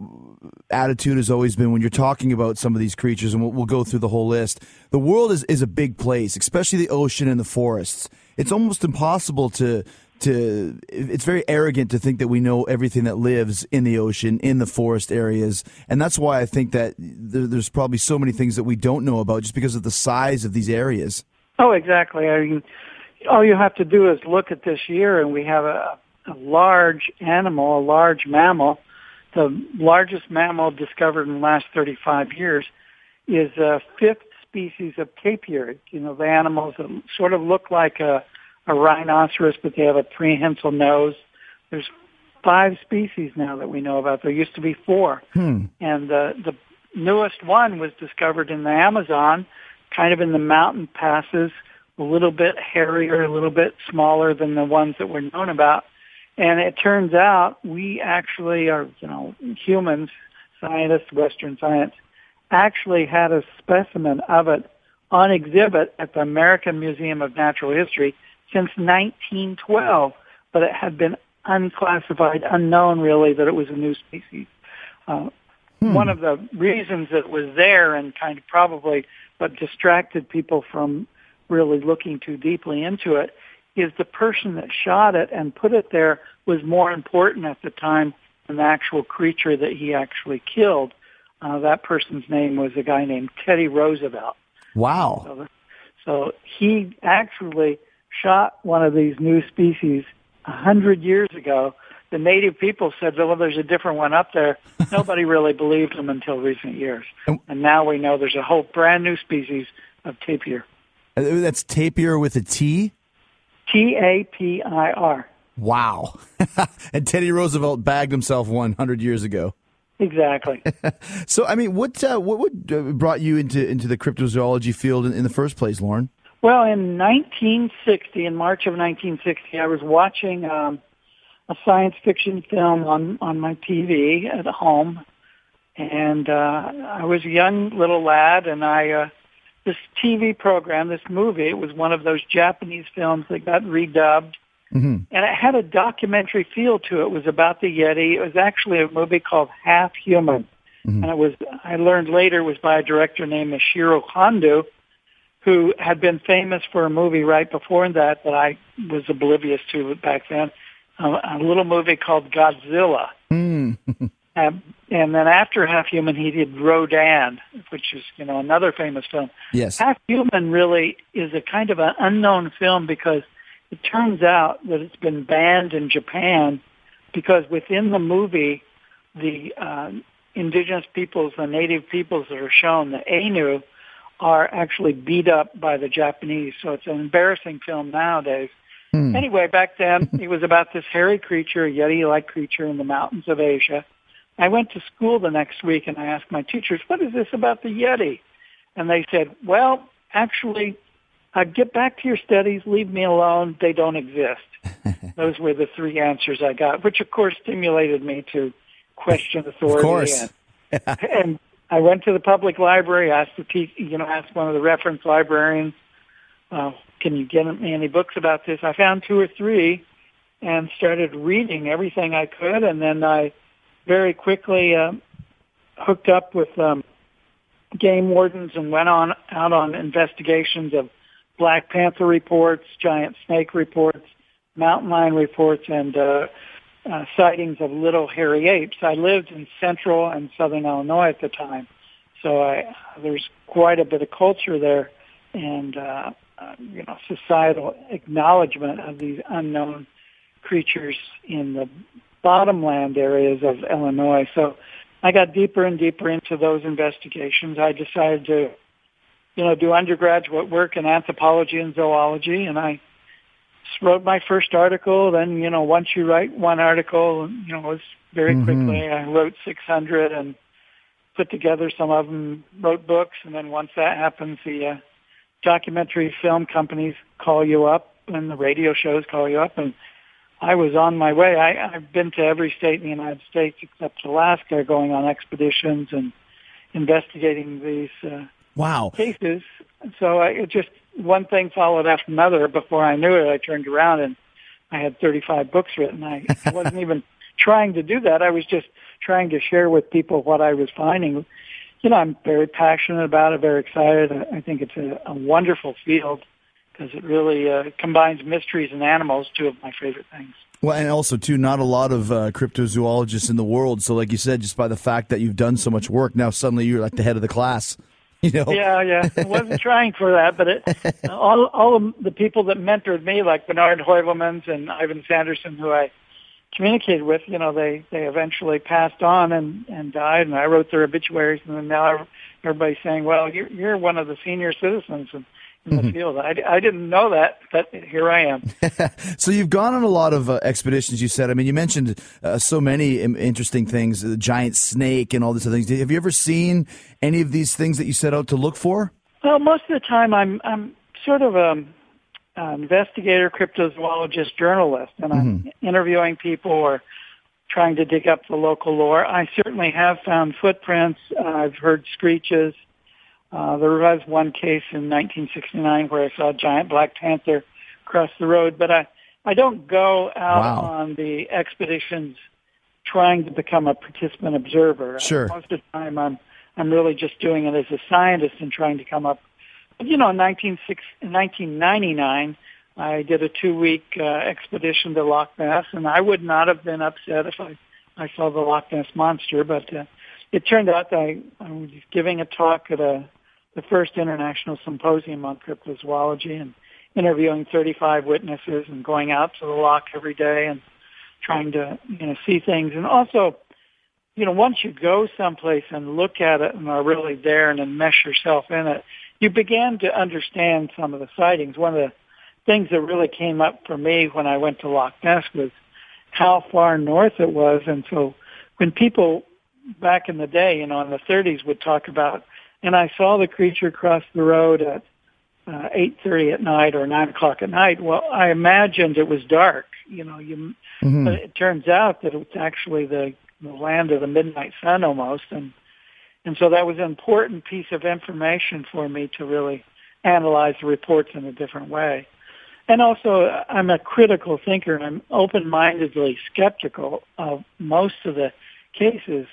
attitude has always been when you're talking about some of these creatures, and we'll, we'll go through the whole list. The world is, is a big place, especially the ocean and the forests. It's almost impossible to to. It's very arrogant to think that we know everything that lives in the ocean, in the forest areas, and that's why I think that there, there's probably so many things that we don't know about just because of the size of these areas. Oh, exactly. I mean, all you have to do is look at this year, and we have a, a large animal, a large mammal. The largest mammal discovered in the last thirty-five years is a fifth species of tapir. You know, the animals that sort of look like a, a rhinoceros, but they have a prehensile nose. There's five species now that we know about. There used to be four. Hmm. And uh, the newest one was discovered in the Amazon, kind of in the mountain passes, a little bit hairier, a little bit smaller than the ones that were known about. And it turns out we actually are, you know, humans, scientists, Western science, actually had a specimen of it on exhibit at the American Museum of Natural History since nineteen twelve, but it had been unclassified, unknown really that it was a new species. Uh, hmm. One of the reasons that it was there and kind of probably what distracted people from really looking too deeply into it is the person that shot it and put it there was more important at the time than the actual creature that he actually killed. Uh, that person's name was a guy named Teddy Roosevelt. Wow. So, so he actually shot one of these new species a hundred years ago. The native people said, well, there's a different one up there. Nobody really believed him until recent years. And now we know there's a whole brand new species of tapir. That's tapir with a T? T A P I R. Wow. And Teddy Roosevelt bagged himself one hundred years ago. Exactly. So, I mean, what uh, what would, uh, brought you into, into the cryptozoology field in, in the first place, Lauren? Well, in nineteen sixty, in March of nineteen sixty, I was watching um, a science fiction film on, on my T V at home. And uh, I was a young little lad, and I... Uh, This T V program, this movie, it was one of those Japanese films that got redubbed. Mm-hmm. And it had a documentary feel to it. It was about the Yeti. It was actually a movie called Half Human. Mm-hmm. And it was, I learned later, it was by a director named Ishiro Honda, who had been famous for a movie right before that that I was oblivious to back then, a, a little movie called Godzilla. Mm. Um, and then after Half Human, he did Rodan, which is, you know, another famous film. Yes. Half Human really is a kind of an unknown film because it turns out that it's been banned in Japan because within the movie, the uh, indigenous peoples, the native peoples that are shown, the Ainu, are actually beat up by the Japanese. So it's an embarrassing film nowadays. Hmm. Anyway, back then, it was about this hairy creature, a Yeti-like creature in the mountains of Asia. I went to school the next week and I asked my teachers, what is this about the Yeti? And they said, well, actually, uh, get back to your studies, leave me alone, they don't exist. Those were the three answers I got, which of course stimulated me to question authority. Of course. And, and I went to the public library, asked the te- you know, asked one of the reference librarians, uh, can you get me any books about this? I found two or three and started reading everything I could, and then I very quickly uh, hooked up with um, game wardens and went on out on investigations of Black Panther reports, giant snake reports, mountain lion reports, and uh, uh, sightings of little hairy apes. I lived in central and southern Illinois at the time, so I, there's quite a bit of culture there and uh, uh, you know, societal acknowledgement of these unknown creatures in the bottomland areas of Illinois. So I got deeper and deeper into those investigations. I decided to, you know, do undergraduate work in anthropology and zoology, and I wrote my first article. Then, you know, once you write one article, you know, it was very Mm-hmm. quickly. I wrote six hundred and put together some of them, wrote books, and then once that happens, the uh, documentary film companies call you up and the radio shows call you up, and I was on my way. I, I've been to every state in the United States except Alaska, going on expeditions and investigating these uh, wow. cases. So I, it just one thing followed after another. Before I knew it, I turned around and I had thirty-five books written. I, I wasn't even trying to do that. I was just trying to share with people what I was finding. You know, I'm very passionate about it, very excited. I think it's a, a wonderful field because it really uh, combines mysteries and animals, two of my favorite things. Well, and also, too, not a lot of uh, cryptozoologists in the world. So, like you said, just by the fact that you've done so much work, now suddenly you're like the head of the class. You know? Yeah, yeah. I wasn't trying for that, but it, all all of the people that mentored me, like Bernard Heuvelmans and Ivan Sanderson, who I communicated with, you know, they, they eventually passed on and, and died, and I wrote their obituaries, and then now everybody's saying, well, you're, you're one of the senior citizens in, in the mm-hmm. field. I, I didn't know that, but here I am. So you've gone on a lot of uh, expeditions, you said. I mean, you mentioned uh, so many interesting things, the giant snake and all these other things. Have you ever seen any of these things that you set out to look for? Well, most of the time I'm I'm sort of a Uh, investigator, cryptozoologist, journalist, and I'm mm-hmm. interviewing people or trying to dig up the local lore. I certainly have found footprints. Uh, I've heard screeches. Uh, there was one case in nineteen sixty-nine where I saw a giant black panther cross the road, but I, I don't go out wow. on the expeditions trying to become a participant observer. Sure. Most of the time I'm, I'm really just doing it as a scientist and trying to come up. You know, in nineteen ninety-nine, I did a two-week uh, expedition to Loch Ness, and I would not have been upset if I, I saw the Loch Ness Monster, but uh, it turned out that I, I was giving a talk at a, the first international symposium on cryptozoology and interviewing thirty-five witnesses and going out to the loch every day and trying to, you know, see things. And also, you know, once you go someplace and look at it and are really there and enmesh yourself in it, you began to understand some of the sightings. One of the things that really came up for me when I went to Loch Ness was how far north it was. And so when people back in the day, you know, in the thirties would talk about, and I saw the creature cross the road at uh, eight thirty at night or nine o'clock at night, well, I imagined it was dark. You know, you, mm-hmm. but it turns out that it was actually the, the land of the midnight sun almost. And And so that was an important piece of information for me to really analyze the reports in a different way. And also, I'm a critical thinker, and I'm open-mindedly skeptical of most of the cases.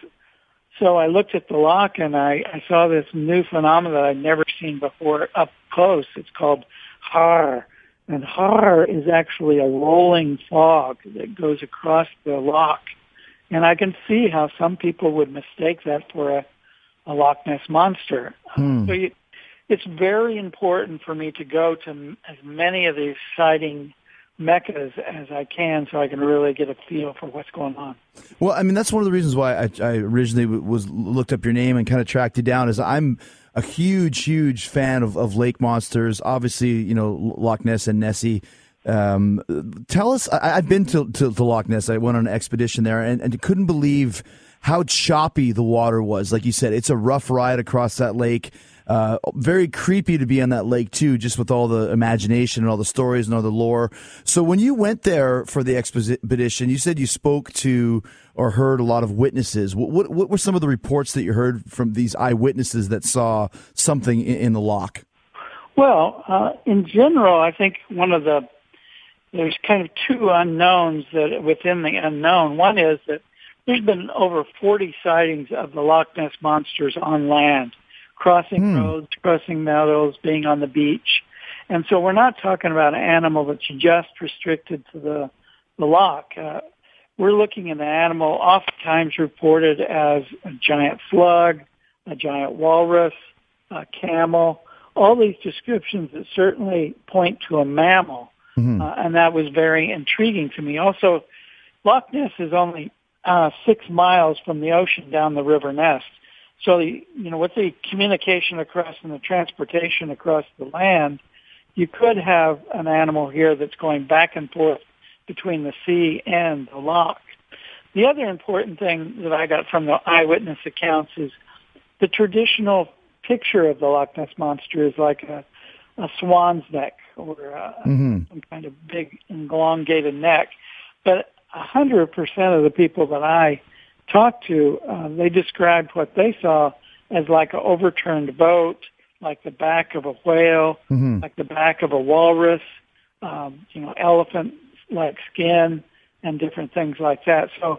So I looked at the loch, and I, I saw this new phenomenon that I'd never seen before up close. It's called har. And har is actually a rolling fog that goes across the loch. And I can see how some people would mistake that for a a Loch Ness Monster. Hmm. So you, it's very important for me to go to as many of these sighting meccas as I can so I can really get a feel for what's going on. Well, I mean, that's one of the reasons why I, I originally was looked up your name and kind of tracked you down is I'm a huge, huge fan of, of lake monsters. Obviously, you know, Loch Ness and Nessie. Um, tell us, I, I've been to, to, to Loch Ness. I went on an expedition there and, and couldn't believe how choppy the water was. Like you said, it's a rough ride across that lake. Uh, very creepy to be on that lake, too, just with all the imagination and all the stories and all the lore. So when you went there for the expedition, you said you spoke to or heard a lot of witnesses. What, what, what were some of the reports that you heard from these eyewitnesses that saw something in, in the loch? Well, uh, in general, I think one of the, there's kind of two unknowns that within the unknown. One is that there's been over forty sightings of the Loch Ness monsters on land, crossing hmm. roads, crossing meadows, being on the beach. And so we're not talking about an animal that's just restricted to the, the loch. Uh, we're looking at an animal oftentimes reported as a giant slug, a giant walrus, a camel, all these descriptions that certainly point to a mammal. Mm-hmm. Uh, and that was very intriguing to me. Also, Loch Ness is only Uh, six miles from the ocean down the River Ness. So, the, you know, with the communication across and the transportation across the land, you could have an animal here that's going back and forth between the sea and the loch. The other important thing that I got from the eyewitness accounts is the traditional picture of the Loch Ness Monster is like a, a swan's neck or a, mm-hmm. some kind of big elongated neck. But A hundred percent of the people that I talked to, uh, they described what they saw as like an overturned boat, like the back of a whale, mm-hmm. like the back of a walrus, um, you know, elephant-like skin, and different things like that. So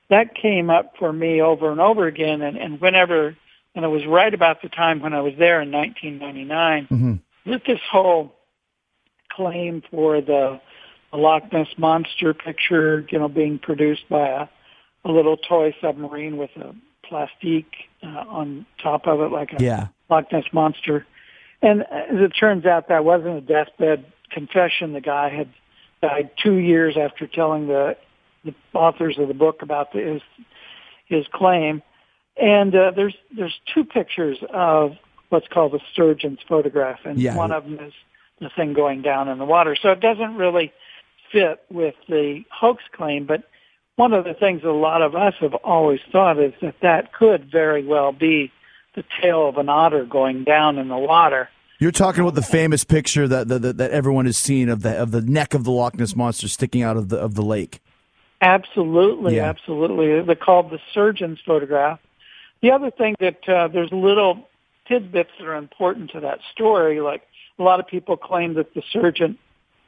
that came up for me over and over again. And, and whenever, and it was right about the time when I was there in nineteen ninety-nine, Mm-hmm. with this whole claim for the, the Loch Ness Monster picture, you know, being produced by a, a little toy submarine with a plastique uh, on top of it, like a Yeah. Loch Ness Monster. And as it turns out, that wasn't a deathbed confession. The guy had died two years after telling the, the authors of the book about the, his his claim. And uh, there's there's two pictures of what's called the sturgeon's photograph, and Yeah. one of them is the thing going down in the water. So it doesn't really fit with the hoax claim, but one of the things a lot of us have always thought is that that could very well be the tail of an otter going down in the water. You're talking about the famous picture that that, that everyone has seen of the of the neck of the Loch Ness Monster sticking out of the of the lake. Absolutely, Yeah. absolutely. They're called the surgeon's photograph. The other thing that uh, there's little tidbits that are important to that story, like a lot of people claim that the surgeon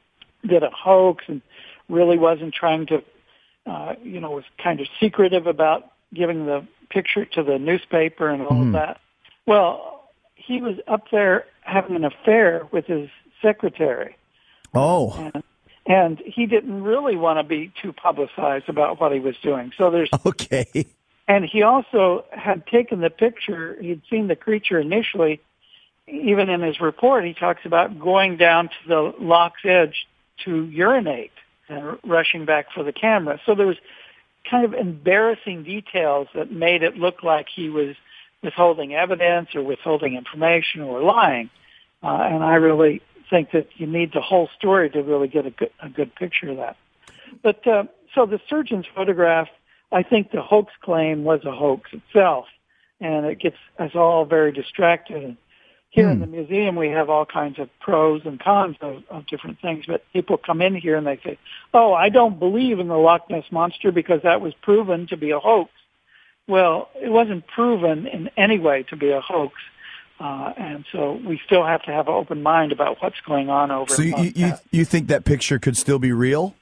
did a hoax and really wasn't trying to, uh, you know, was kind of secretive about giving the picture to the newspaper and all Mhm. of that. Well, he was up there having an affair with his secretary. Oh. And, and he didn't really want to be too publicized about what he was doing. So there's Okay. And he also had taken the picture. He'd seen the creature initially. Even in his report, he talks about going down to the loch's edge to urinate and rushing back for the camera. So there was kind of embarrassing details that made it look like he was withholding evidence or withholding information or lying. Uh, and I really think that you need the whole story to really get a good, a good picture of that. But uh, so the surgeon's photograph, I think the hoax claim was a hoax itself, and it gets us all very distracted. And here Hmm. in the museum, we have all kinds of pros and cons of, of different things, but people come in here and they say, oh, I don't believe in the Loch Ness Monster because that was proven to be a hoax. Well, it wasn't proven in any way to be a hoax, uh, and so we still have to have an open mind about what's going on over So in you, Loch you Ness. you think that picture could still be real?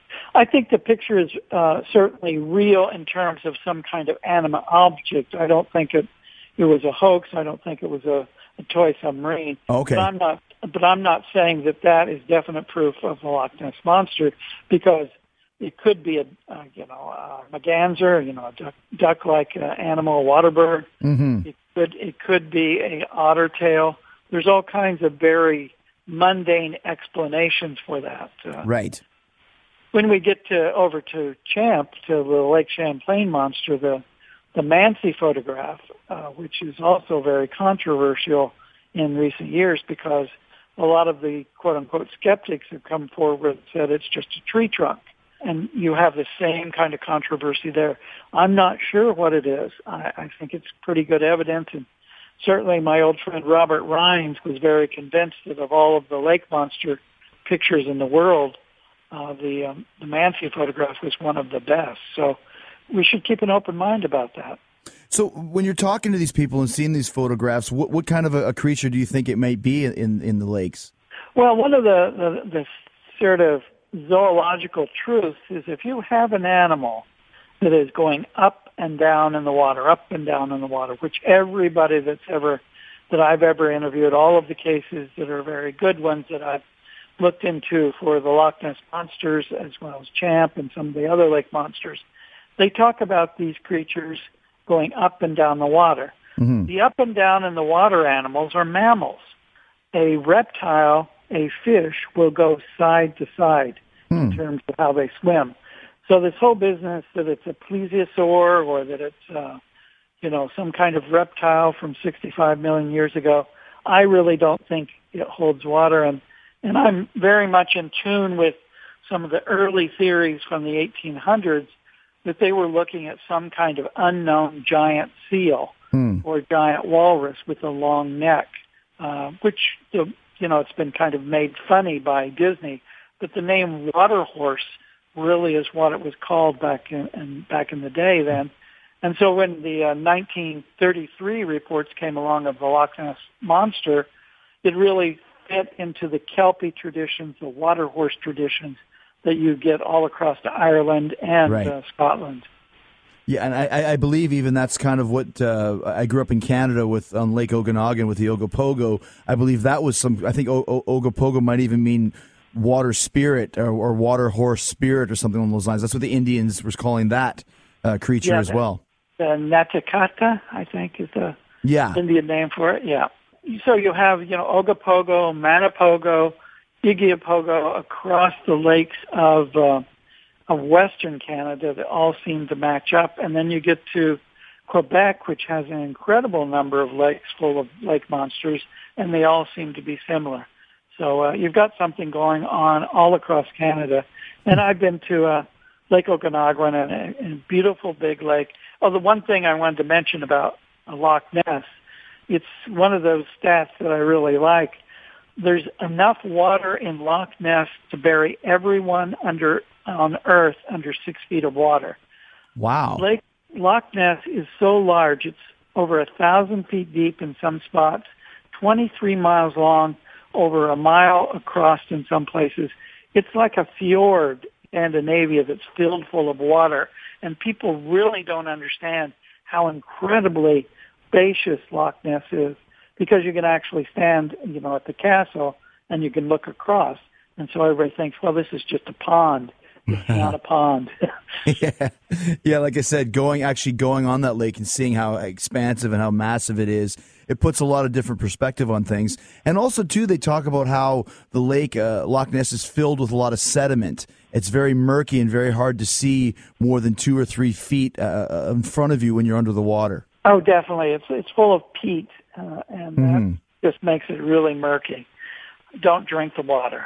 I think the picture is uh, certainly real in terms of some kind of animate object. I don't think it it was a hoax. I don't think it was a, a toy submarine. Okay. But I'm not. But I'm not saying that that is definite proof of the Loch Ness Monster, because it could be a uh, you know a merganser, you know a duck, duck-like uh, animal, a water bird. Mm-hmm. It could it could be a otter tail. There's all kinds of very mundane explanations for that. Uh, Right. When we get to over to Champ, to the Lake Champlain monster, the the Mansi photograph, uh, which is also very controversial in recent years because a lot of the quote-unquote skeptics have come forward and said it's just a tree trunk. And you have the same kind of controversy there. I'm not sure what it is. I, I think it's pretty good evidence. And certainly my old friend Robert Rhines was very convinced that of all of the lake monster pictures in the world, Uh, the um, the Mansi photograph was one of the best. So we should keep an open mind about that. So when you're talking to these people and seeing these photographs, what what kind of a, a creature do you think it might be in, in the lakes? Well, one of the, the, the sort of zoological truths is if you have an animal that is going up and down in the water, up and down in the water, which everybody that's ever, that I've ever interviewed, all of the cases that are very good ones that I've looked into for the Loch Ness monsters as well as Champ and some of the other lake monsters, they talk about these creatures going up and down the water. Mm-hmm. The up and down in the water animals are mammals. A reptile, a fish, will go side to side Hmm. in terms of how they swim. So this whole business that it's a plesiosaur or that it's, uh, you know, some kind of reptile from sixty-five million years ago, I really don't think it holds water. And And I'm very much in tune with some of the early theories from the eighteen hundreds that they were looking at some kind of unknown giant seal Hmm. or giant walrus with a long neck, uh, which, you know, it's been kind of made funny by Disney. But the name water horse really is what it was called back in, in back in the day then. And so when the uh, nineteen thirty-three reports came along of the Loch Ness Monster, it really fit into the Kelpie traditions, the water horse traditions that you get all across to Ireland and Right. uh, Scotland. Yeah, and I, I believe even that's kind of what uh, I grew up in Canada with on Lake Okanagan with the Ogopogo. I believe that was some. I think o- o- Ogopogo might even mean water spirit or, or water horse spirit or something along those lines. That's what the Indians were calling that uh, creature yeah, as the, well. The Natakata, I think, is the yeah. Indian name for it. Yeah. So you have, you know, Ogopogo, Manapogo, Igiopogo across the lakes of uh, of Western Canada that all seem to match up. And then you get to Quebec, which has an incredible number of lakes full of lake monsters, and they all seem to be similar. So uh, you've got something going on all across Canada. And I've been to uh, Lake Okanagan, and a, and a beautiful big lake. Oh, the one thing I wanted to mention about uh, Loch Ness, it's one of those stats that I really like. There's enough water in Loch Ness to bury everyone under on Earth under six feet of water. Wow. Lake Loch Ness is so large; it's over a thousand feet deep in some spots, twenty-three miles long, over a mile across in some places. It's like a fjord in Scandinavia that's filled full of water, and people really don't understand how incredibly spacious Loch Ness is, because you can actually stand, you know, at the castle and you can look across. And so everybody thinks, well, this is just a pond. It's not a pond. yeah. yeah, like I said, going actually going on that lake and seeing how expansive and how massive it is, it puts a lot of different perspective on things. And also, too, they talk about how the lake, uh, Loch Ness, is filled with a lot of sediment. It's very murky and very hard to see more than two or three feet uh, in front of you when you're under the water. Oh, definitely. It's it's full of peat, uh, and mm-hmm. that just makes it really murky. Don't drink the water.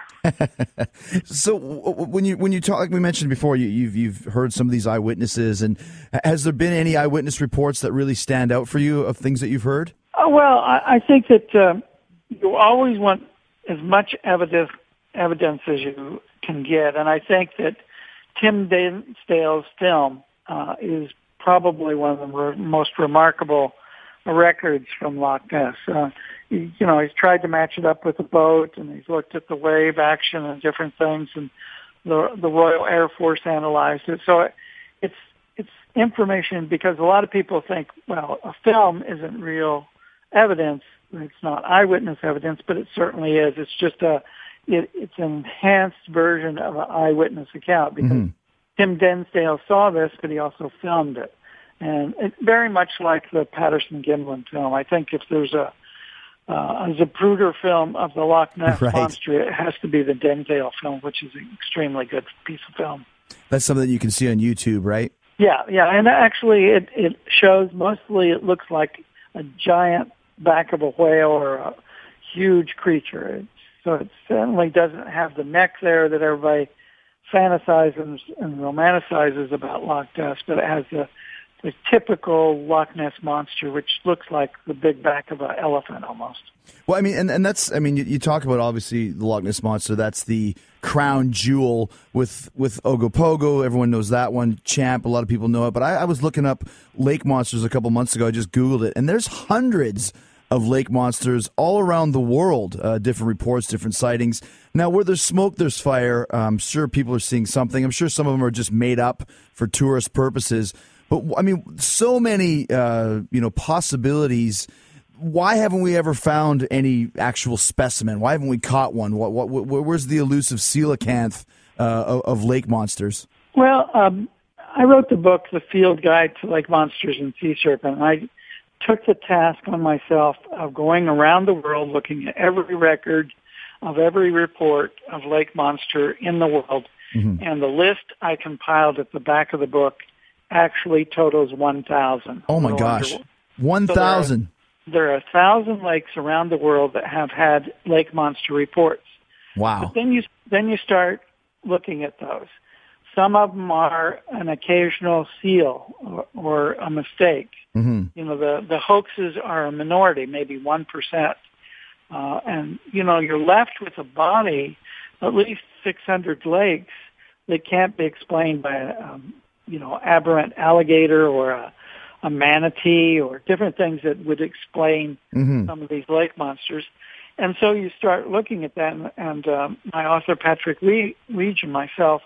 So when you when you talk, like we mentioned before, you, you've you've heard some of these eyewitnesses, and has there been any eyewitness reports that really stand out for you of things that you've heard? Oh, well, I, I think that uh, you always want as much evidence evidence as you can get, and I think that Tim Dinsdale's film uh, is probably one of the re- most remarkable records from Loch Ness. Uh, he, you know, he's tried to match it up with a boat, and he's looked at the wave action and different things, and the the Royal Air Force analyzed it. So it, it's it's information, because a lot of people think, well, a film isn't real evidence. It's not eyewitness evidence, but it certainly is. It's just a it, it's an enhanced version of an eyewitness account, because mm-hmm. Tim Dinsdale saw this, but he also filmed it. And it's very much like the Patterson-Gimlin film. I think if there's a, uh, a Zapruder film of the Loch Ness right. monster, it has to be the Dinsdale film, which is an extremely good piece of film. That's something that you can see on YouTube, right? Yeah, yeah. And actually it, it shows, mostly it looks like a giant back of a whale or a huge creature. It's, so it certainly doesn't have the neck there that everybody fantasizes and romanticizes about Loch Ness, but it has the, the typical Loch Ness monster, which looks like the big back of an elephant almost. Well, I mean, and, and that's, I mean, you, you talk about, obviously, the Loch Ness monster. That's the crown jewel with, with Ogopogo. Everyone knows that one. Champ, a lot of people know it. But I, I was looking up lake monsters a couple months ago. I just Googled it, and there's hundreds of lake monsters all around the world, uh, different reports, different sightings. Now, where there's smoke, there's fire. I'm sure people are seeing something. I'm sure some of them are just made up for tourist purposes. But, I mean, so many, uh, you know, possibilities. Why haven't we ever found any actual specimen? Why haven't we caught one? What, what, where's the elusive coelacanth uh, of, of lake monsters? Well, um, I wrote the book, The Field Guide to Lake Monsters and Sea Serpent, and I took the task on myself of going around the world looking at every record of every report of lake monster in the world. Mm-hmm. And the list I compiled at the back of the book actually totals one thousand. Oh, my gosh. one thousand. So there are a thousand lakes around the world that have had lake monster reports. Wow. But then you, then you start looking at those. Some of them are an occasional seal or, or a mistake. Mm-hmm. You know, the, the hoaxes are a minority, maybe one percent. Uh, and, you know, you're left with a body, at least six hundred lakes, that can't be explained by a, um, you know, aberrant alligator or a, a manatee or different things that would explain mm-hmm. some of these lake monsters. And so you start looking at that, and, and um, my author, Patrick Leach, and myself,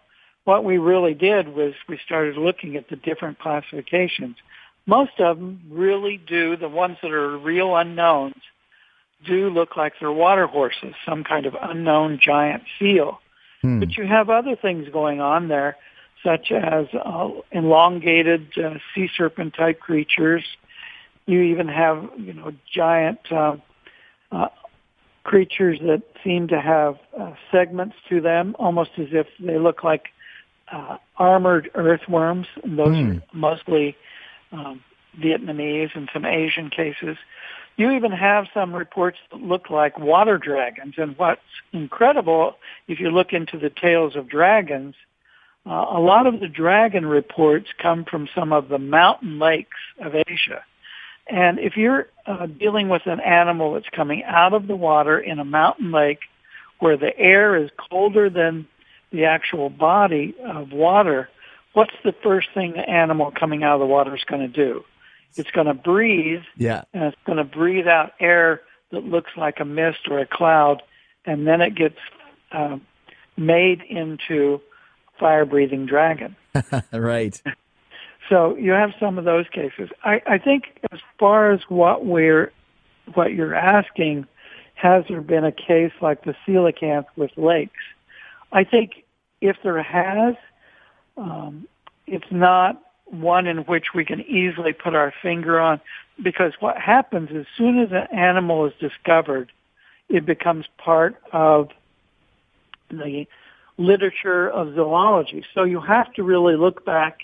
what we really did was we started looking at the different classifications. Most of them really do, the ones that are real unknowns, do look like they're water horses, some kind of unknown giant seal. Hmm. But you have other things going on there, such as uh, elongated uh, sea serpent-type creatures. You even have, you know, giant uh, uh, creatures that seem to have uh, segments to them, almost as if they look like uh, armored earthworms. And those mm. are mostly um, Vietnamese and some Asian cases. You even have some reports that look like water dragons. And what's incredible, if you look into the tales of dragons, uh, a lot of the dragon reports come from some of the mountain lakes of Asia. And if you're uh, dealing with an animal that's coming out of the water in a mountain lake where the air is colder than the actual body of water, what's the first thing the animal coming out of the water is going to do? It's going to breathe, yeah. and it's going to breathe out air that looks like a mist or a cloud, and then it gets uh, made into a fire-breathing dragon. Right. So you have some of those cases. I, I think as far as what we're, what you're asking, has there been a case like the coelacanth with lakes? I think if there has, um, it's not one in which we can easily put our finger on, because what happens as soon as an animal is discovered, it becomes part of the literature of zoology. So you have to really look back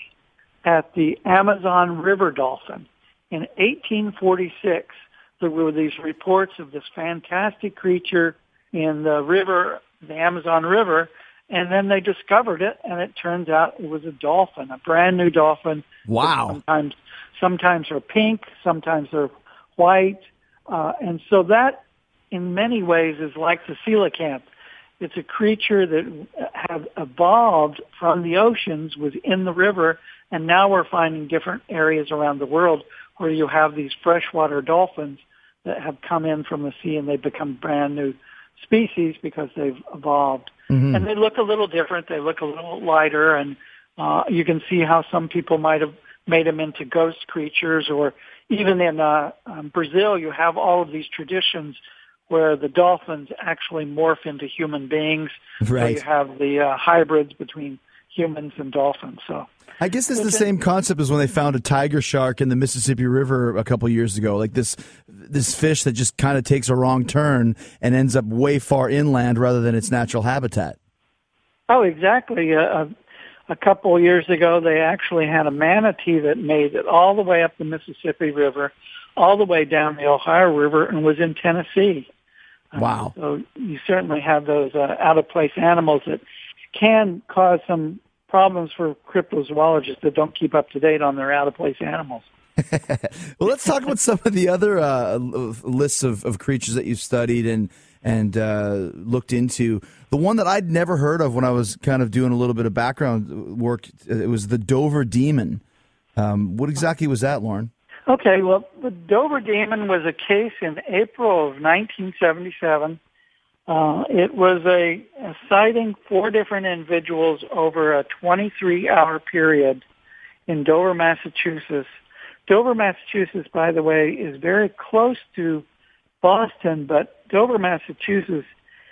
at the Amazon river dolphin. In eighteen forty-six, there were these reports of this fantastic creature in the river, the Amazon River, and then they discovered it, and it turns out it was a dolphin, a brand new dolphin. Wow. Sometimes, sometimes they're pink, sometimes they're white, uh, and so that, in many ways, is like the coelacanth. It's a creature that have evolved from the oceans, was in the river, and now we're finding different areas around the world where you have these freshwater dolphins that have come in from the sea, and they become brand new species because they've evolved. Mm-hmm. And they look a little different. They look a little lighter, and uh, you can see how some people might have made them into ghost creatures, or even in uh, um, Brazil, you have all of these traditions where the dolphins actually morph into human beings. Right. So you have the uh, hybrids between humans and dolphins. So I guess this is the same concept as when they found a tiger shark in the Mississippi River a couple years ago. Like this this fish that just kind of takes a wrong turn and ends up way far inland rather than its natural habitat. Oh, exactly. Uh, a couple years ago, they actually had a manatee that made it all the way up the Mississippi River, all the way down the Ohio River, and was in Tennessee. Wow. Uh, so you certainly have those uh, out-of-place animals that can cause some problems for cryptozoologists that don't keep up to date on their out-of-place animals. Well, let's talk about some of the other uh, lists of, of creatures that you've studied and and uh, looked into. The one that I'd never heard of when I was kind of doing a little bit of background work, it was the Dover Demon. Um, what exactly was that, Lauren? Okay, well, the Dover Demon was a case in April of nineteen seventy-seven. Uh, it was a, a sighting four different individuals over a twenty-three hour period in Dover, Massachusetts. Dover, Massachusetts, by the way, is very close to Boston, but Dover, Massachusetts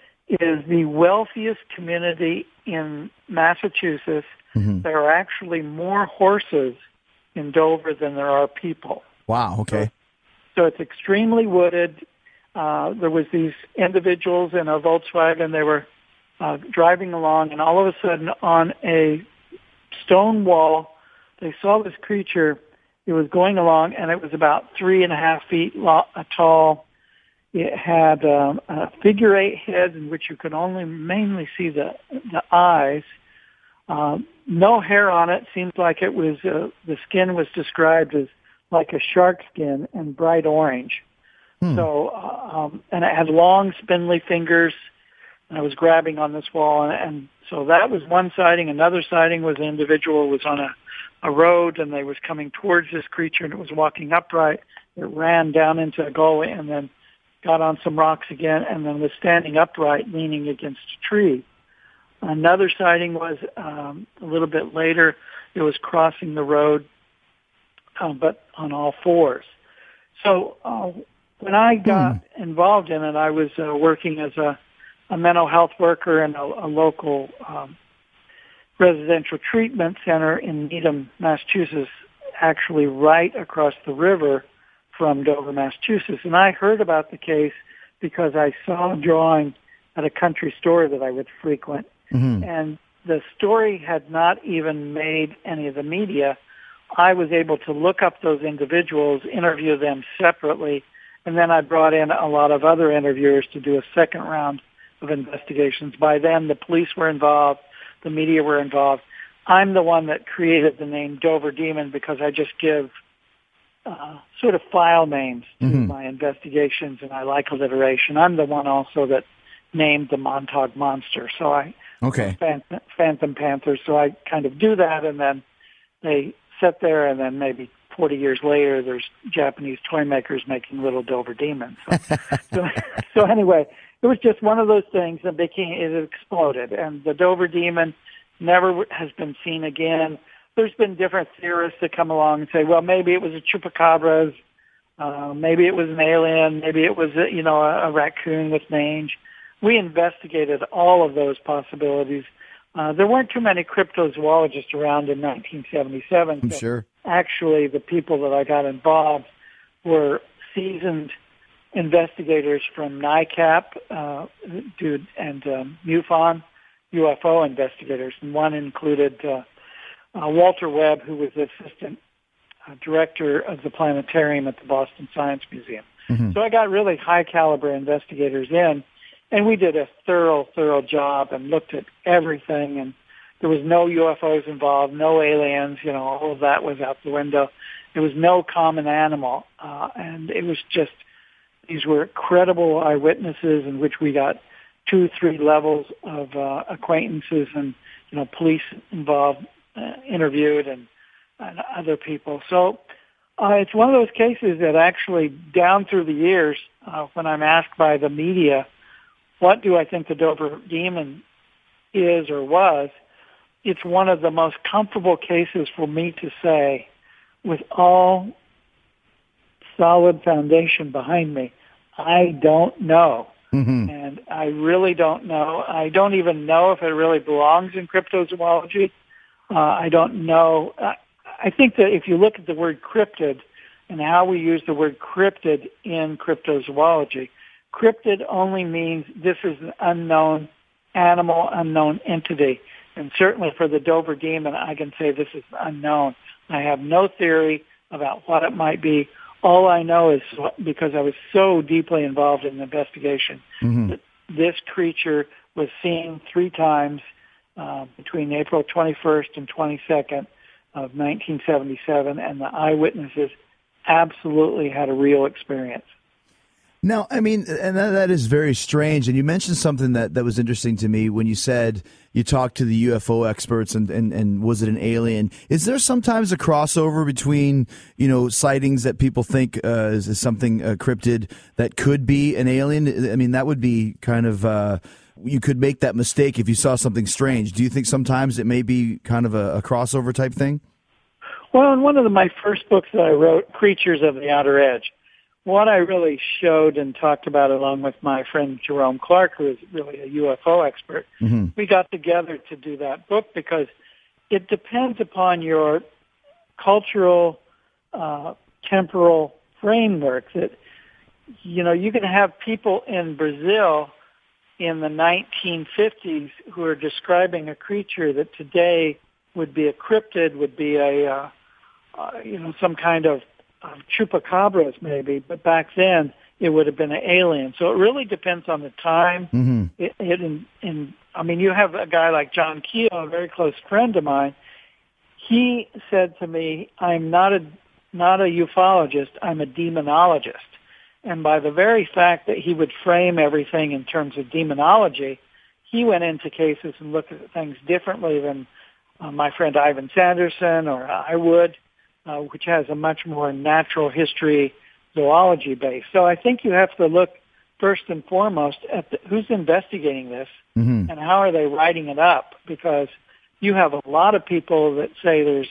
is the wealthiest community in Massachusetts. Mm-hmm. There are actually more horses in Dover than there are people. Wow, okay. So, so it's extremely wooded. Uh, there was these individuals in a Volkswagen. They were uh, driving along, and all of a sudden on a stone wall, they saw this creature. It was going along, and it was about three and a half feet lo- tall. It had um, a figure eight head in which you could only mainly see the the eyes. Uh, no hair on it. Seems like it was uh, the skin was described as like a shark skin and bright orange. Hmm. So, uh, um, and it had long, spindly fingers. And I was grabbing on this wall, and, and so that was one sighting. Another sighting was an individual was on a, a road, and they was coming towards this creature, and it was walking upright. It ran down into a gully, and then got on some rocks again, and then was standing upright, leaning against a tree. Another sighting was um, a little bit later. It was crossing the road, uh, but on all fours. So uh, when I got mm. involved in it, I was uh, working as a, a mental health worker in a, a local um, residential treatment center in Needham, Massachusetts, actually right across the river from Dover, Massachusetts. And I heard about the case because I saw a drawing at a country store that I would frequent. Mm-hmm. And the story had not even made any of the media. I was able to look up those individuals, interview them separately, and then I brought in a lot of other interviewers to do a second round of investigations. By then, the police were involved, the media were involved. I'm the one that created the name Dover Demon because I just give uh, sort of file names to mm-hmm. my investigations, and I like alliteration. I'm the one also that named the Montauk Monster. So I, okay. Phantom, Phantom Panthers. So I kind of do that, and then they sit there, and then maybe forty years later, there's Japanese toy makers making little Dover Demons. So, so, so anyway, it was just one of those things that became, it exploded, and the Dover Demon never has been seen again. There's been different theorists that come along and say, well, maybe it was a chupacabras, uh, maybe it was an alien, maybe it was, a, you know, a, a raccoon with mange. We investigated all of those possibilities. Uh, there weren't too many cryptozoologists around in nineteen seventy-seven. I'm so sure. Actually, the people that I got involved were seasoned investigators from NICAP uh, dude, and um, MUFON, U F O investigators. And one included uh, uh, Walter Webb, who was the assistant uh, director of the planetarium at the Boston Science Museum. Mm-hmm. So I got really high-caliber investigators in. And we did a thorough, thorough job and looked at everything. And there was no U F Os involved, no aliens. You know, all of that was out the window. There was no common animal. Uh, and it was just, these were credible eyewitnesses in which we got two, three levels of uh, acquaintances and, you know, police involved, uh, interviewed, and, and other people. So uh, it's one of those cases that actually, down through the years, uh, when I'm asked by the media, what do I think the Dover Demon is or was, it's one of the most comfortable cases for me to say, with all solid foundation behind me, I don't know. Mm-hmm. And I really don't know. I don't even know if it really belongs in cryptozoology. Uh, I don't know. I, I think that if you look at the word cryptid and how we use the word cryptid in cryptozoology, cryptid only means this is an unknown animal, unknown entity. And certainly for the Dover Demon, I can say this is unknown. I have no theory about what it might be. All I know is, because I was so deeply involved in the investigation, mm-hmm. that this creature was seen three times uh, between April twenty-first and twenty-second of nineteen seventy-seven, and the eyewitnesses absolutely had a real experience. Now, I mean, and that, that is very strange. And you mentioned something that, that was interesting to me when you said you talked to the U F O experts and, and, and was it an alien? Is there sometimes a crossover between, you know, sightings that people think uh, is, is something uh, cryptid that could be an alien? I mean, that would be kind of, uh, you could make that mistake if you saw something strange. Do you think sometimes it may be kind of a, a crossover type thing? Well, in one of the, my first books that I wrote, Creatures of the Outer Edge, what I really showed and talked about along with my friend Jerome Clark, who is really a U F O expert, mm-hmm. we got together to do that book because it depends upon your cultural, uh, temporal framework. That, you know, you can have people in Brazil in the nineteen fifties who are describing a creature that today would be a cryptid, would be a, uh, uh, you know, some kind of Of chupacabras maybe, but back then it would have been an alien. So it really depends on the time. Mm-hmm. It, it in, in, I mean, you have a guy like John Keel, a very close friend of mine. He said to me, "I'm not a not a ufologist. I'm a demonologist." And by the very fact that he would frame everything in terms of demonology, he went into cases and looked at things differently than uh, my friend Ivan Sanderson or I would. Uh, which has a much more natural history zoology base. So I think you have to look first and foremost at the, who's investigating this Mm-hmm. and how are they writing it up? Because you have a lot of people that say there's,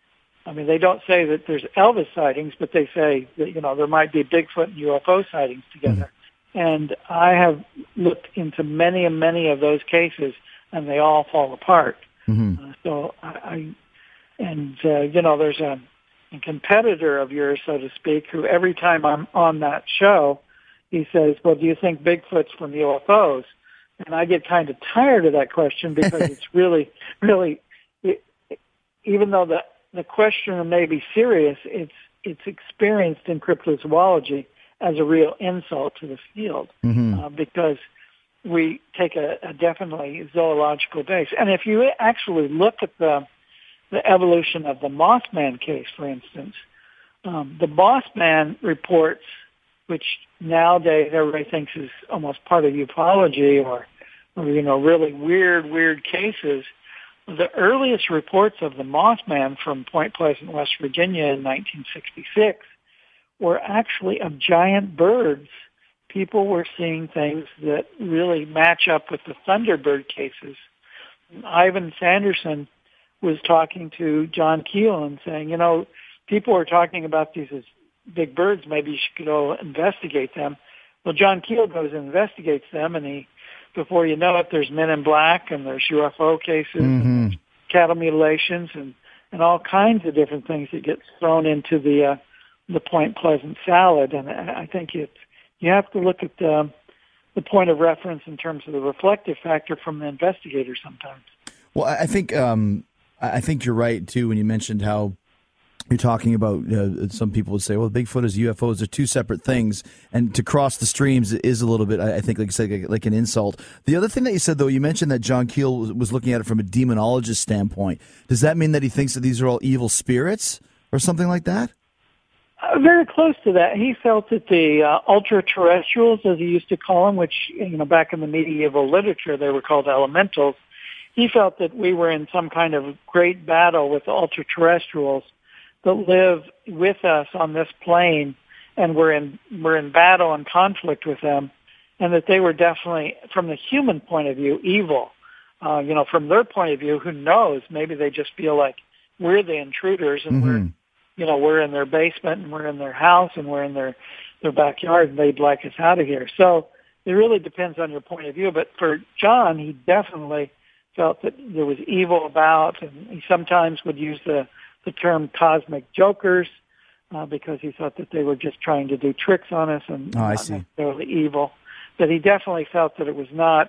I mean, they don't say that there's Elvis sightings, but they say that, you know, there might be Bigfoot and U F O sightings together. Mm-hmm. And I have looked into many and many of those cases, and they all fall apart. Mm-hmm. Uh, so I, I and, uh, you know, there's a, a competitor of yours, so to speak, who every time I'm on that show, he says, well, do you think Bigfoot's from U F Os? And I get kind of tired of that question because it's really, really, it, even though the, the questioner may be serious, it's, it's experienced in cryptozoology as a real insult to the field, Mm-hmm. uh, because we take a, a definitely zoological base. And if you actually look at the, the evolution of the Mothman case, for instance, um, the Mothman reports, which nowadays everybody thinks is almost part of ufology or, or, you know, really weird, weird cases. The earliest reports of the Mothman from Point Pleasant, West Virginia in nineteen sixty-six were actually of giant birds. People were seeing things that really match up with the Thunderbird cases. Ivan Sanderson was talking to John Keel and saying, you know, people are talking about these as big birds, maybe you should go investigate them. Well, John Keel goes and investigates them, and he, before you know it, there's Men in Black, and there's U F O cases, Mm-hmm. and there's cattle mutilations, and, and all kinds of different things that get thrown into the uh, the Point Pleasant salad. And I think it's, you have to look at the, the point of reference in terms of the reflective factor from the investigator sometimes. Well, I think um, I think you're right too when you mentioned how you're talking about. Uh, some people would say, "Well, Bigfoot is U F Os are two separate things," and to cross the streams is a little bit, I think, like you said, like an insult. The other thing that you said, though, you mentioned that John Keel was looking at it from a demonologist standpoint. Does that mean that he thinks that these are all evil spirits or something like that? Uh, very close to that. He felt that the uh, ultra-terrestrials, as he used to call them, which, you know, back in the medieval literature, they were called elementals. He felt that we were in some kind of great battle with the ultra-terrestrials that live with us on this plane, and we're in, we're in battle and conflict with them, and that they were definitely, from the human point of view, evil. Uh, you know, from their point of view, who knows? Maybe they just feel like we're the intruders, and Mm-hmm. we're, you know, we're in their basement, and we're in their house, and we're in their, their backyard, and they'd like us out of here. So it really depends on your point of view. But for John, he definitely felt that there was evil about, and he sometimes would use the, the term cosmic jokers uh, because he thought that they were just trying to do tricks on us and Oh, I not see. necessarily evil. But he definitely felt that it was not,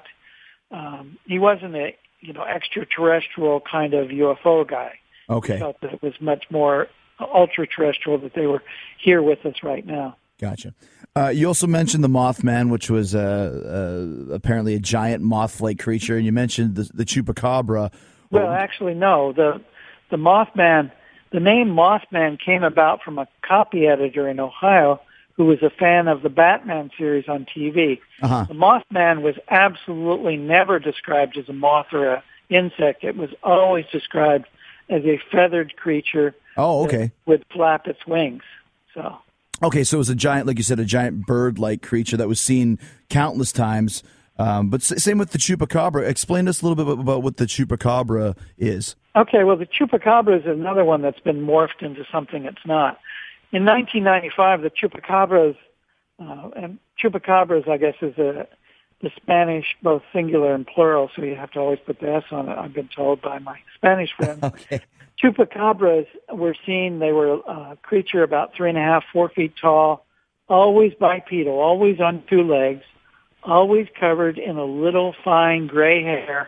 um, he wasn't a, you know, extraterrestrial kind of U F O guy. Okay. He felt that it was much more ultra-terrestrial, that they were here with us right now. Gotcha. Uh, you also mentioned the Mothman, which was uh, uh, apparently a giant moth-like creature, and you mentioned the, the Chupacabra. Well, actually, no. The the Mothman, the name Mothman came about from a copy editor in Ohio who was a fan of the Batman series on T V. Uh-huh. The Mothman was absolutely never described as a moth or an insect. It was always described as a feathered creature. Oh, okay. That would flap its wings. So. Okay, so it was a giant, like you said, a giant bird-like creature that was seen countless times. Um, but s- same with the Chupacabra. Explain to us a little bit about what the Chupacabra is. Okay, well, the Chupacabra is another one that's been morphed into something it's not. In nineteen ninety-five, the Chupacabras, uh, and Chupacabras, I guess, is a, the Spanish, both singular and plural, so you have to always put the S on it, I've been told by my Spanish friends. Okay. Chupacabras were seen, they were a creature about three and a half, four feet tall, always bipedal, always on two legs, always covered in a little fine gray hair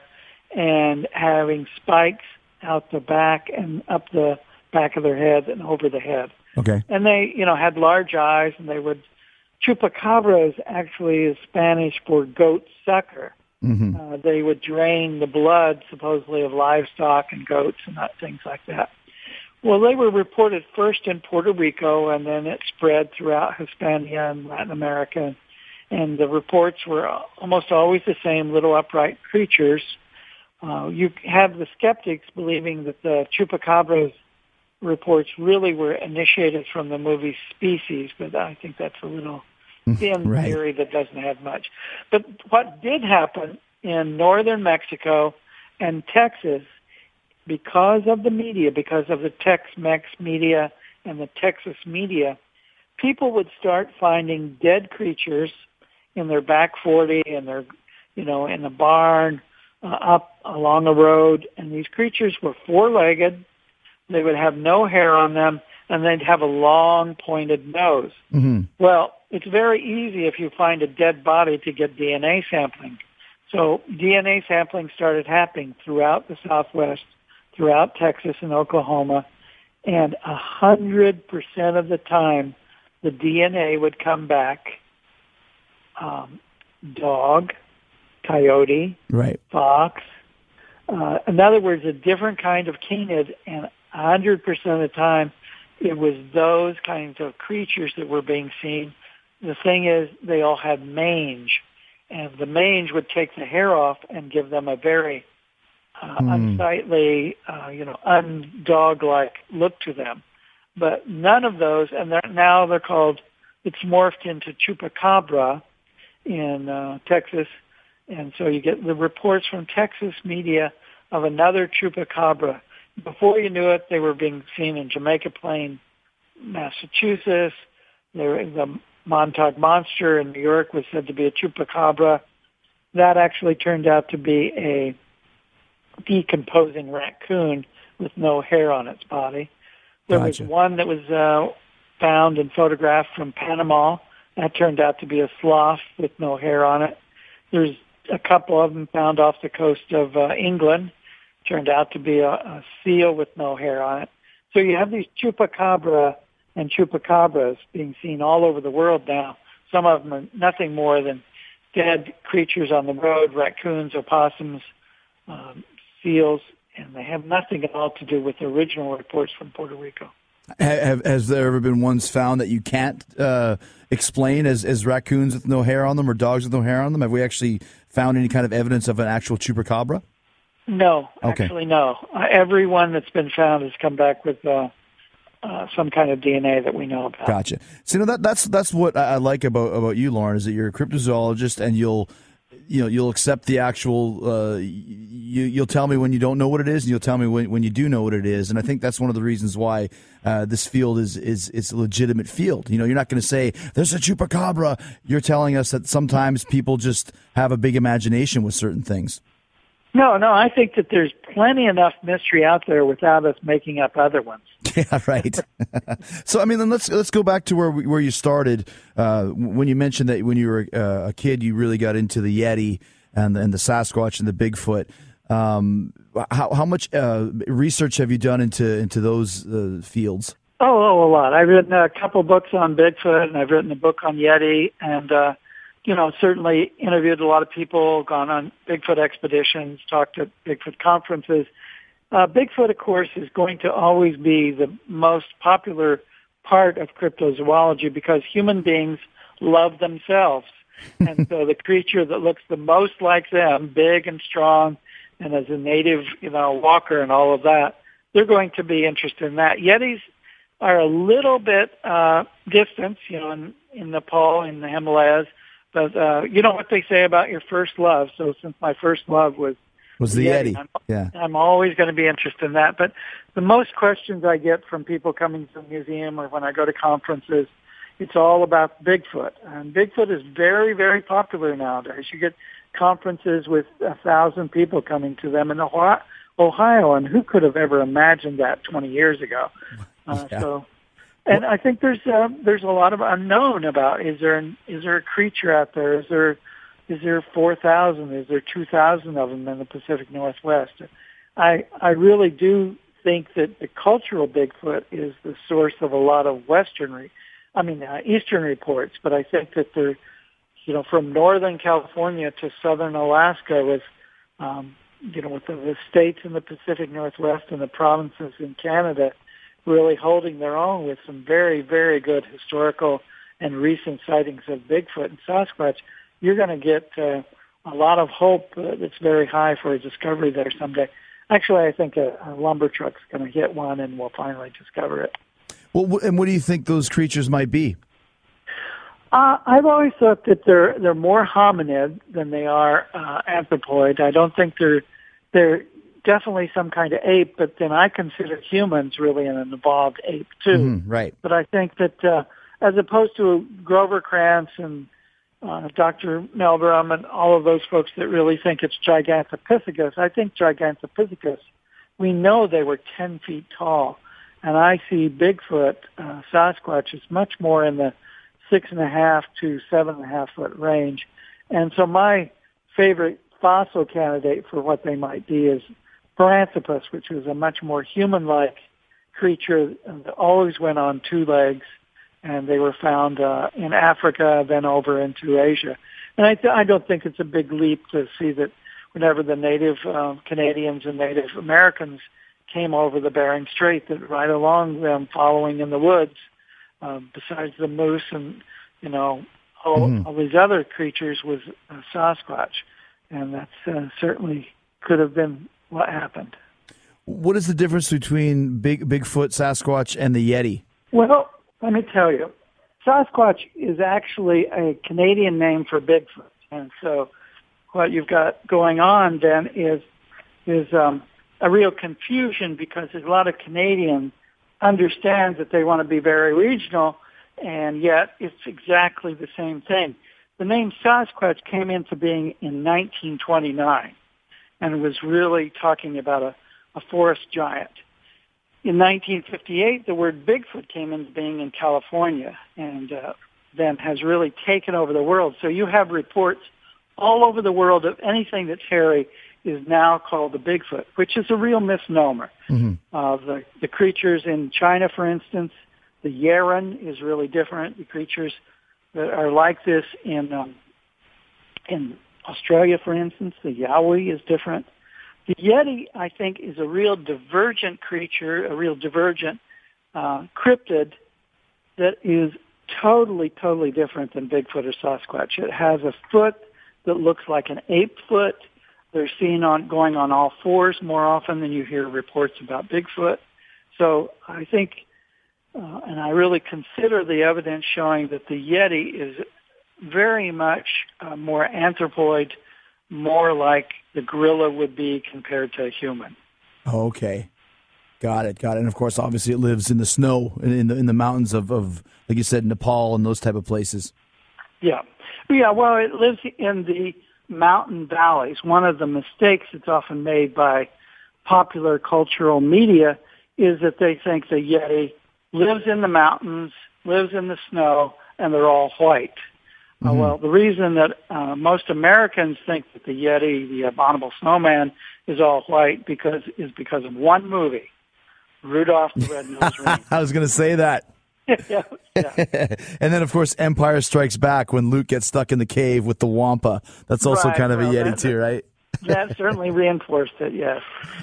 and having spikes out the back and up the back of their head and over the head. Okay. And they, you know, had large eyes, and they would, Chupacabras actually is Spanish for goat sucker. Mm-hmm. Uh, they would drain the blood, supposedly, of livestock and goats and that, things like that. Well, they were reported first in Puerto Rico, and then it spread throughout Hispania and Latin America. And the reports were almost always the same, little upright creatures. Uh, you have the skeptics believing that the Chupacabras reports really were initiated from the movie Species, but I think that's a little in Right. theory, that doesn't have much. But what did happen in northern Mexico and Texas, because of the media, because of the Tex-Mex media and the Texas media, people would start finding dead creatures in their back forty and their, you know, in the barn, uh, up along a road. And these creatures were four-legged. They would have no hair on them, and they'd have a long pointed nose. Mm-hmm. Well, it's very easy if you find a dead body to get D N A sampling. So D N A sampling started happening throughout the Southwest, throughout Texas and Oklahoma, and a hundred percent of the time, the D N A would come back um, dog, coyote, Right. fox. Uh, in other words, a different kind of canid, and a hundred percent of the time, it was those kinds of creatures that were being seen. The thing is, they all had mange, and the mange would take the hair off and give them a very uh, Hmm. unsightly, uh, you know, undog-like look to them. But none of those, and they're, now they're called, it's morphed into chupacabra in uh, Texas, and so you get the reports from Texas media of another chupacabra. Before you knew it, they were being seen in Jamaica Plain, Massachusetts. They were, the Montauk Monster in New York was said to be a chupacabra. That actually turned out to be a decomposing raccoon with no hair on its body. There Gotcha. was one that was uh, found and photographed from Panama. That turned out to be a sloth with no hair on it. There's a couple of them found off the coast of uh, England. Turned out to be a, a seal with no hair on it. So you have these chupacabra and chupacabras being seen all over the world now. Some of them are nothing more than dead creatures on the road, raccoons, opossums, um, seals, and they have nothing at all to do with the original reports from Puerto Rico. Have, has there ever been ones found that you can't uh, explain as, as raccoons with no hair on them or dogs with no hair on them? Have we actually found any kind of evidence of an actual chupacabra? No, Okay. actually no. Uh, every one that's been found has come back with uh, uh, some kind of D N A that we know about. Gotcha. So you know that that's that's what I I like about about you, Lauren, is that you're a cryptozoologist and you'll you know you'll accept the actual. Uh, you you'll tell me when you don't know what it is, and you'll tell me when, when you do know what it is. And I think that's one of the reasons why uh, this field is is it's a legitimate field. You know, you're not going to say there's a chupacabra. You're telling us that sometimes people just have a big imagination with certain things. No, no, I think that there's plenty enough mystery out there without us making up other ones. Yeah, right. So, I mean, then let's let's go back to where we, where you started. Uh, when you mentioned that when you were uh, a kid, you really got into the Yeti and the, and the Sasquatch and the Bigfoot. Um, how how much uh, research have you done into into those uh, fields? Oh, oh, a lot. I've written a couple books on Bigfoot, and I've written a book on Yeti, and uh, you know, certainly interviewed a lot of people, gone on Bigfoot expeditions, talked at Bigfoot conferences. Uh, Bigfoot, of course, is going to always be the most popular part of cryptozoology because human beings love themselves. And so the creature that looks the most like them, big and strong, and as a native, you know, walker and all of that, they're going to be interested in that. Yetis are a little bit uh, distant, you know, in, in Nepal, in the Himalayas. But uh, you know what they say about your first love. So since my first love was Was the Yeti, Yeti? I'm, Yeah. I'm always going to be interested in that. But the most questions I get from people coming to the museum or when I go to conferences, it's all about Bigfoot. And Bigfoot is very, very popular nowadays. You get conferences with a thousand people coming to them in Ohio, and who could have ever imagined that twenty years ago? Uh, Yeah. So. And I think there's uh, there's a lot of unknown about is there an, is there a creature out there? Is there is there four thousand? Is there two thousand of them in the Pacific Northwest? I I really do think that the cultural Bigfoot is the source of a lot of Western, re, I mean uh, Eastern reports. But I think that they're you know from Northern California to Southern Alaska with um, you know with the, the states in the Pacific Northwest and the provinces in Canada really holding their own with some very, very good historical and recent sightings of Bigfoot and Sasquatch, you're going to get uh, a lot of hope uh, that's very high for a discovery there someday. Actually, I think a, a lumber truck's going to hit one and we'll finally discover it. Well, and what do you think those creatures might be? Uh, I've always thought that they're they're more hominid than they are uh, anthropoid. I don't think they're they're definitely some kind of ape, but then I consider humans really an evolved ape too. Mm-hmm, right. But I think that uh, as opposed to Grover Krantz and uh, Doctor Meldrum and all of those folks that really think it's Gigantopithecus, I think Gigantopithecus, we know they were ten feet tall, and I see Bigfoot, uh, Sasquatch, is much more in the six and a half to seven and a half foot range. And so my favorite fossil candidate for what they might be is Paranthropus, which was a much more human-like creature that always went on two legs, and they were found uh, in Africa, then over into Asia. And I, th- I don't think it's a big leap to see that whenever the native uh, Canadians and Native Americans came over the Bering Strait, that right along them following in the woods, Um, besides the moose and, you know, all, Mm-hmm. all these other creatures was uh, Sasquatch. And that's uh, certainly could have been what happened. What is the difference between Big Bigfoot, Sasquatch, and the Yeti? Well, let me tell you, Sasquatch is actually a Canadian name for Bigfoot. And so what you've got going on then is, is um, a real confusion because there's a lot of Canadians understands that they want to be very regional, and yet it's exactly the same thing. The name Sasquatch came into being in nineteen twenty-nine, and it was really talking about a, a forest giant. In nineteen fifty-eight, the word Bigfoot came into being in California, and uh, then has really taken over the world. So you have reports all over the world of anything that's hairy is now called the Bigfoot, which is a real misnomer. Mm-hmm. Uh, the, the creatures in China, for instance, the Yeren is really different. The creatures that are like this in um, in Australia, for instance, the Yowie is different. The Yeti, I think, is a real divergent creature, a real divergent uh, cryptid that is totally, totally different than Bigfoot or Sasquatch. It has a foot that looks like an ape foot. They're seen on going on all fours more often than you hear reports about Bigfoot. So I think, uh, and I really consider the evidence showing that the Yeti is very much uh, more anthropoid, more like the gorilla would be compared to a human. Okay. Got it, got it. And of course, obviously it lives in the snow, in the in the mountains of, of like you said, Nepal and those type of places. Yeah. Yeah, well, it lives in the mountain valleys. One of the mistakes that's often made by popular cultural media is that they think the Yeti lives in the mountains, lives in the snow, and they're all white. Mm-hmm. Uh, well, the reason that uh, most Americans think that the Yeti, the abominable snowman, is all white because is because of one movie, Rudolph the Red-Nosed Reindeer. I was going to say that. yeah, yeah. And then, of course, Empire Strikes Back when Luke gets stuck in the cave with the Wampa. That's also Right, kind of well, a Yeti that, too, right? That certainly reinforced it, yes.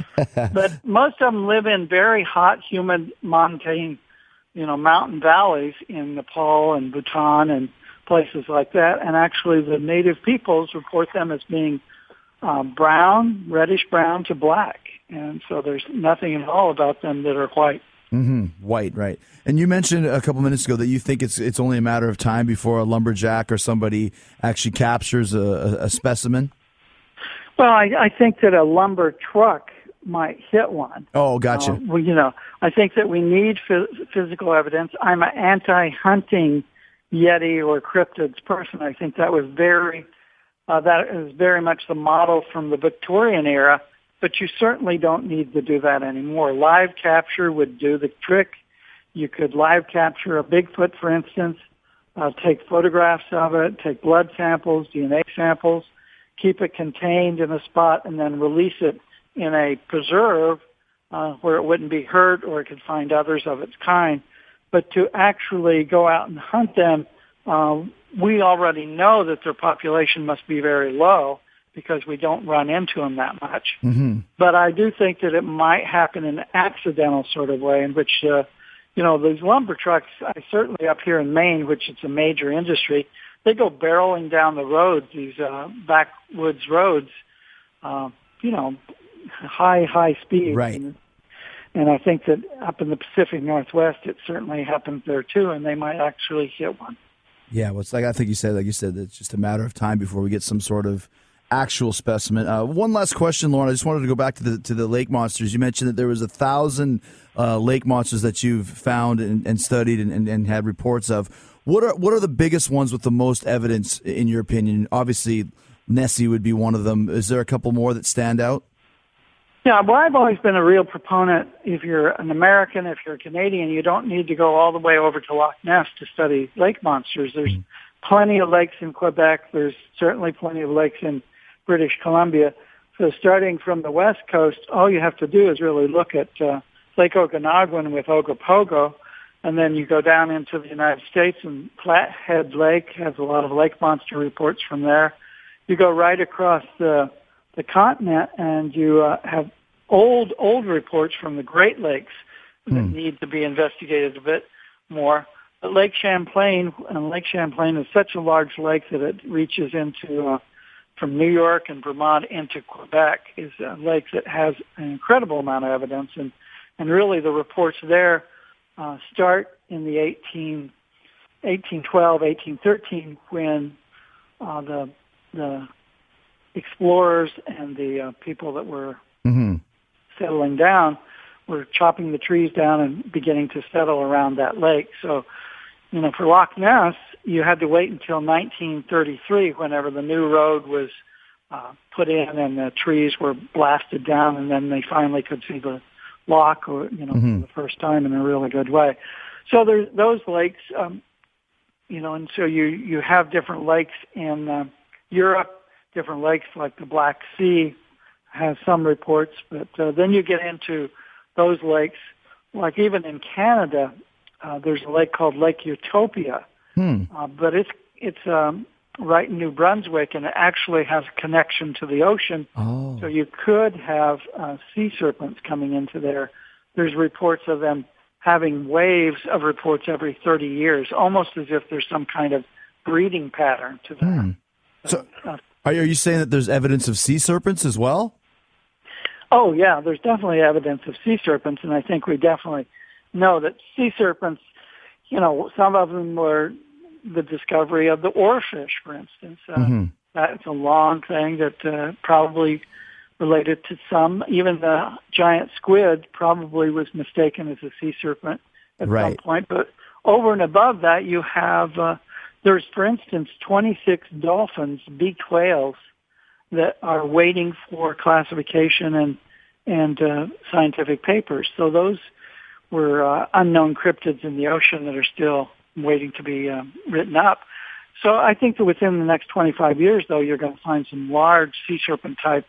But most of them live in very hot, humid montane, you know, mountain valleys in Nepal and Bhutan and places like that. And actually the native peoples report them as being um, brown, reddish brown to black. And so there's nothing at all about them that are white. Mm-hmm. White, right. And you mentioned a couple minutes ago that you think it's it's only a matter of time before a lumberjack or somebody actually captures a, a, a specimen. Well, I, I think that a lumber truck might hit one. Oh, gotcha. Uh, well, you know, I think that we need phys- physical evidence. I'm an anti-hunting Yeti or cryptids person. I think that was very, uh, that is very much the model from the Victorian era. But you certainly don't need to do that anymore. Live capture would do the trick. You could live capture a Bigfoot, for instance, uh, take photographs of it, take blood samples, D N A samples, keep it contained in a spot, and then release it in a preserve uh, where it wouldn't be hurt or it could find others of its kind. But to actually go out and hunt them, uh, we already know that their population must be very low, because we don't run into them that much. Mm-hmm. But I do think that it might happen in an accidental sort of way in which, uh, you know, these lumber trucks, I certainly up here in Maine, which it's a major industry, they go barreling down the roads, these uh, backwoods roads, uh, you know, high, high speed. Right. And, and I think that up in the Pacific Northwest, it certainly happens there too, and they might actually hit one. Yeah, well, it's like I think you said, like you said, it's just a matter of time before we get some sort of actual specimen. Uh, one last question, Lauren. I just wanted to go back to the to the lake monsters. You mentioned that there was a thousand uh, lake monsters that you've found and, and studied and, and, and had reports of. What are what are the biggest ones with the most evidence, in your opinion? Obviously, Nessie would be one of them. Is there a couple more that stand out? Yeah, well, I've always been a real proponent. If you're an American, if you're a Canadian, you don't need to go all the way over to Loch Ness to study lake monsters. There's mm. plenty of lakes in Quebec. There's certainly plenty of lakes in British Columbia. So starting from the west coast, all you have to do is really look at uh, Lake Okanagan with Ogopogo, and then you go down into the United States, and Flathead Lake has a lot of lake monster reports from there. You go right across the the continent, and you uh, have old, old reports from the Great Lakes that mm. need to be investigated a bit more. But Lake Champlain, and Lake Champlain is such a large lake that it reaches into, uh, from New York and Vermont into Quebec, is a lake that has an incredible amount of evidence. And, and really the reports there uh, start in the eighteen, eighteen twelve, eighteen thirteen, when uh, the the explorers and the uh, people that were mm-hmm. settling down were chopping the trees down and beginning to settle around that lake. So, you know, for Loch Ness, you had to wait until nineteen thirty-three, whenever the new road was uh, put in and the trees were blasted down, and then they finally could see the loch, or you know, mm-hmm. for the first time in a really good way. So there's those lakes, um, you know, and so you you have different lakes in uh, Europe. Different lakes like the Black Sea has some reports, but uh, then you get into those lakes, like even in Canada, uh, there's a lake called Lake Utopia, hmm. uh, but it's it's um, right in New Brunswick, and it actually has a connection to the ocean, oh. so you could have uh, sea serpents coming into there. There's reports of them having waves of reports every thirty years, almost as if there's some kind of breeding pattern to that. Hmm. So. Uh, Are you saying that there's evidence of sea serpents as well? Oh, yeah, there's definitely evidence of sea serpents, and I think we definitely know that sea serpents, you know, some of them were the discovery of the oarfish, for instance. Uh, mm-hmm. That's a long thing that uh, probably related to some. Even the giant squid probably was mistaken as a sea serpent at right. some point. But over and above that, you have... Uh, There's, for instance, twenty-six dolphins, beaked whales, that are waiting for classification and and uh, scientific papers. So those were uh, unknown cryptids in the ocean that are still waiting to be uh, written up. So I think that within the next twenty-five years, though, you're going to find some large sea serpent type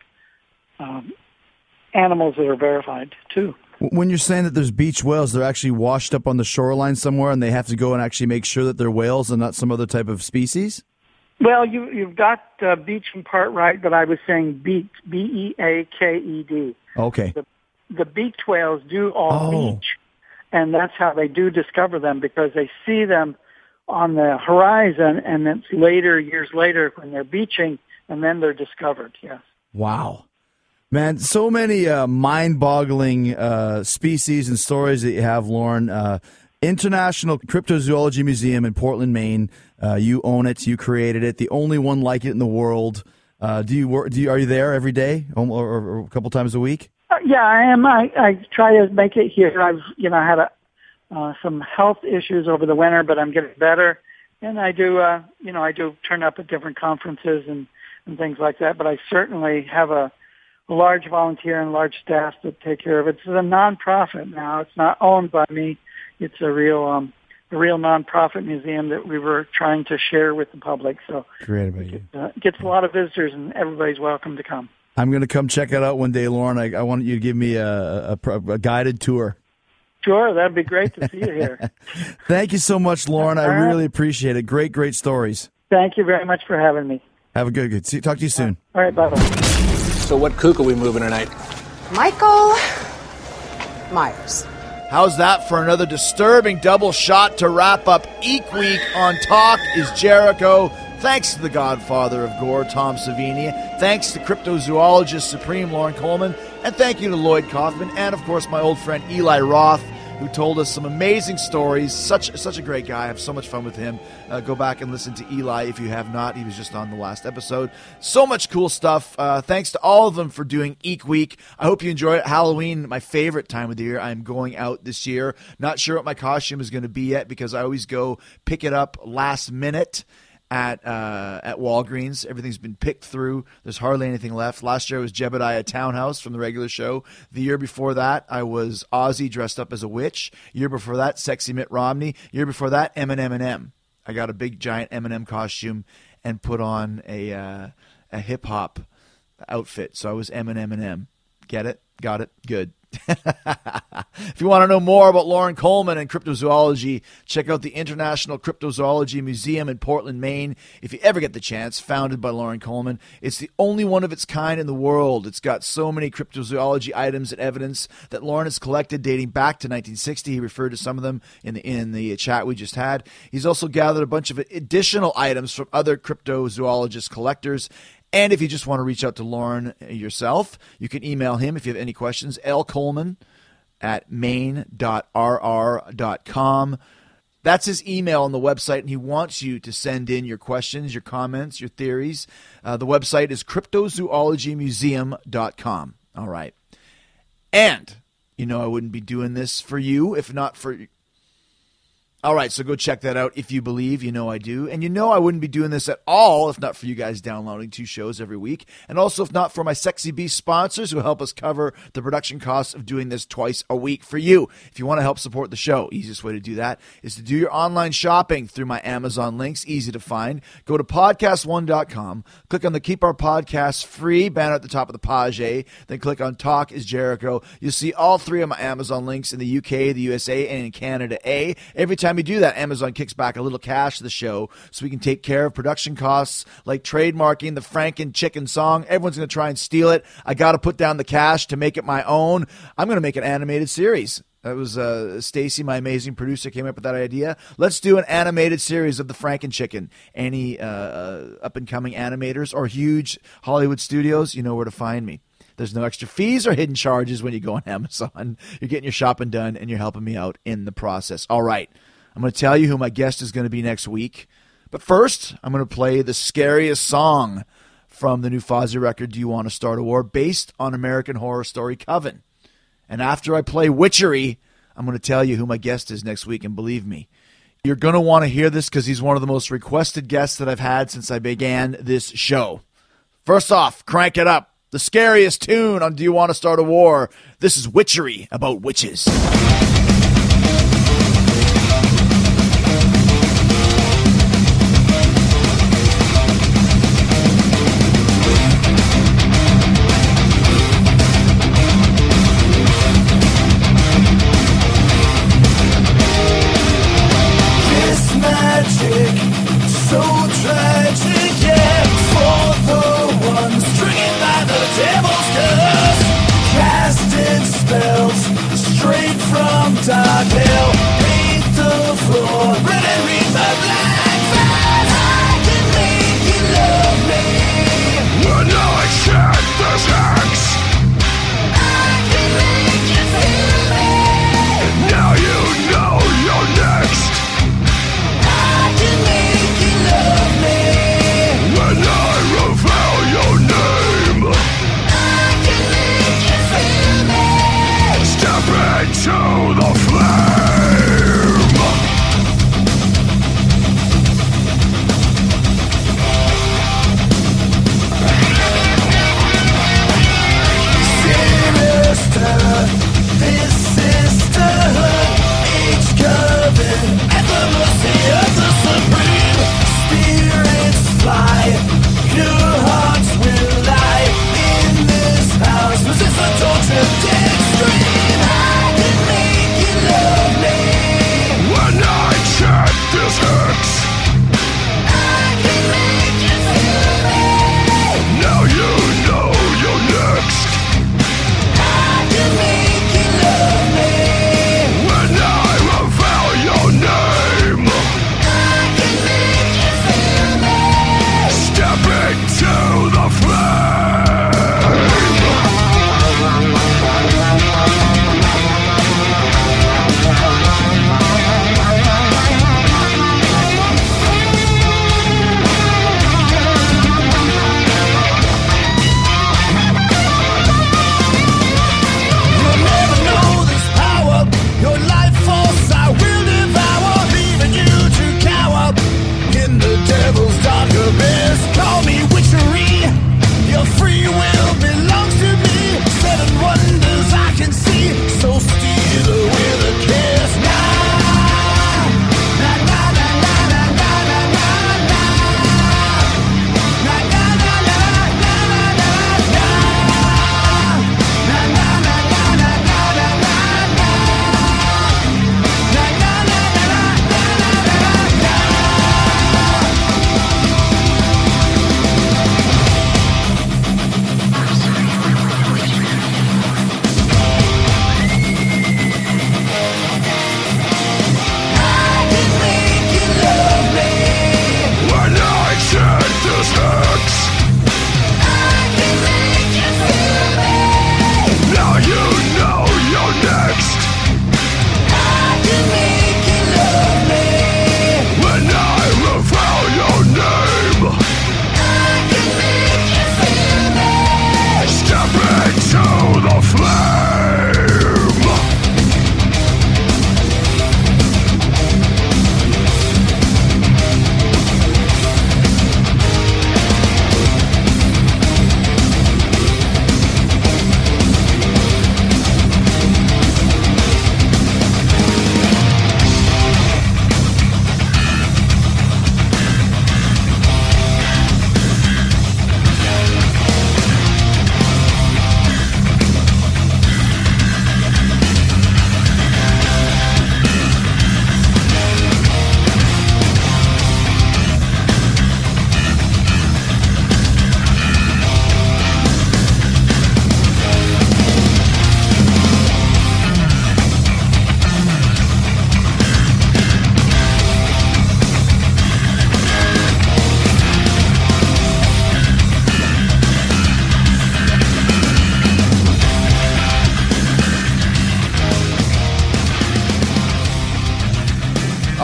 um, animals that are verified too. When you're saying that there's beach whales, they're actually washed up on the shoreline somewhere, and they have to go and actually make sure that they're whales and not some other type of species? Well, you, you've got uh, beach in part right, but I was saying beaked, B E A K E D. Okay. The, the beaked whales do all oh. beach, and that's how they do discover them, because they see them on the horizon, and then later, years later, when they're beaching, and then they're discovered, yes. Wow. Man, so many uh, mind-boggling uh, species and stories that you have, Lauren. Uh, International Cryptozoology Museum in Portland, Maine. Uh, you own it. You created it. The only one like it in the world. Uh, do you work? Do you, are you there every day, or, or, or a couple times a week? Uh, yeah, I am. I, I try to make it here. I've you know had a, uh, some health issues over the winter, but I'm getting better. And I do uh, you know I do turn up at different conferences and, and things like that. But I certainly have a a large volunteer and large staff that take care of it. It's a nonprofit now. It's not owned by me. It's a real, um, a real nonprofit museum that we were trying to share with the public. So created by you. It uh, gets a lot of visitors, and everybody's welcome to come. I'm going to come check it out one day, Lauren. I, I want you to give me a, a, a guided tour. Sure, that'd be great to see you here. Thank you so much, Lauren. I right. really appreciate it. Great, great stories. Thank you very much for having me. Have a good, good. See, talk to you soon. All right, bye-bye. So what kook are we moving tonight? Michael Myers. How's that for another disturbing double shot to wrap up Eek Week on Talk is Jericho. Thanks to the godfather of gore, Tom Savini. Thanks to cryptozoologist supreme Lauren Coleman. And thank you to Lloyd Kaufman. And, of course, my old friend Eli Roth. who told us some amazing stories. Such such a great guy. I have so much fun with him. Uh, go back and listen to Eli if you have not. He was just on the last episode. So much cool stuff. Uh, thanks to all of them for doing Eek Week. I hope you enjoyed it. Halloween, my favorite time of the year. I'm going out this year. Not sure what my costume is going to be yet because I always go pick it up last minute at uh, at Walgreens. Everything's been picked through. There's hardly anything left. Last year I was Jebediah Townhouse from the regular show. The year before that, I was Ozzy dressed up as a witch. Year before that, Sexy Mitt Romney. Year before that, Eminem and M. I got a big giant Eminem costume and put on a uh, a hip hop outfit. So I was Eminem and M. Get it? Got it? Good. If you want to know more about Loren Coleman and cryptozoology, check out the International Cryptozoology Museum in Portland, Maine. If you ever get the chance, founded by Loren Coleman. It's the only one of its kind in the world. It's got so many cryptozoology items and evidence that Loren has collected dating back to nineteen sixty. He referred to some of them in the in the chat we just had. He's also gathered a bunch of additional items from other cryptozoologist collectors. And if you just want to reach out to Loren yourself, you can email him if you have any questions, lcoleman at maine dot r r dot com. That's his email on the website, and he wants you to send in your questions, your comments, your theories. Uh, the website is cryptozoology museum dot com. All right. And, you know, I wouldn't be doing this for you if not for... All right, so go check that out if you believe. You know I do. And you know I wouldn't be doing this at all if not for you guys downloading two shows every week. And also if not for my Sexy Beast sponsors who help us cover the production costs of doing this twice a week for you. If you want to help support the show, easiest way to do that is to do your online shopping through my Amazon links. Easy to find. Go to podcast one dot com. Click on the Keep Our Podcasts Free banner at the top of the page. Then click on Talk is Jericho. You'll see all three of my Amazon links in the U K, the U S A, and in Canada A. Every time you do that, Amazon kicks back a little cash to the show so we can take care of production costs like trademarking the Franken Chicken song. Everyone's going to try and steal it. I got to put down the cash to make it my own. I'm going to make an animated series. That was uh, Stacy, my amazing producer, came up with that idea. Let's do an animated series of the Franken Chicken. Any uh, uh, up-and-coming animators or huge Hollywood studios, you know where to find me. There's no extra fees or hidden charges when you go on Amazon. You're getting your shopping done, and you're helping me out in the process. All right. I'm going to tell you who my guest is going to be next week. But first, I'm going to play the scariest song from the new Fozzy record, Do You Want to Start a War, based on American Horror Story Coven. And after I play Witchery, I'm going to tell you who my guest is next week. And believe me, you're going to want to hear this because he's one of the most requested guests that I've had since I began this show. First off, crank it up. The scariest tune on Do You Want to Start a War? This is Witchery about witches. So tragic, yeah, for the ones stricken by the devil's curse, casted spells straight from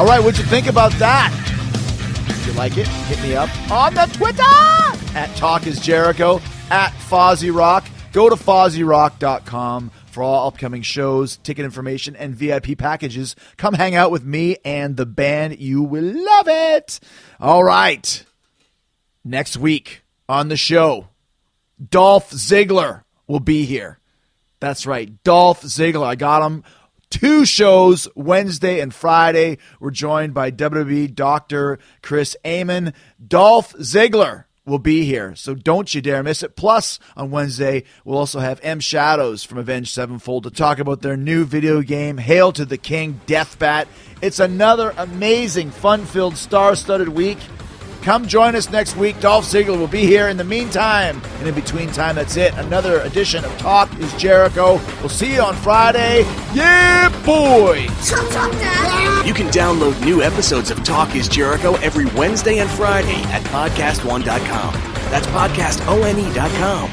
All right, what'd you think about that? If you like it, hit me up on the Twitter at Talk is Jericho, at Fozzie Rock. Go to fozzie rock dot com for all upcoming shows, ticket information, and V I P packages. Come hang out with me and the band. You will love it. All right. Next week on the show, Dolph Ziggler will be here. That's right, Dolph Ziggler. I got him two shows, Wednesday and Friday. We're joined by W W E Doctor Chris Amon. Dolph Ziggler will be here, so don't you dare miss it. Plus, on Wednesday, we'll also have M. Shadows from Avenged Sevenfold to talk about their new video game, Hail to the King, Deathbat. It's another amazing, fun-filled, star-studded week. Come join us next week. Dolph Ziggler will be here. In the meantime, and in between time, that's it. Another edition of Talk is Jericho. We'll see you on Friday. Yeah, boy! Chop, chop, Dad! You can download new episodes of Talk is Jericho every Wednesday and Friday at podcast one dot com. That's podcast one dot com.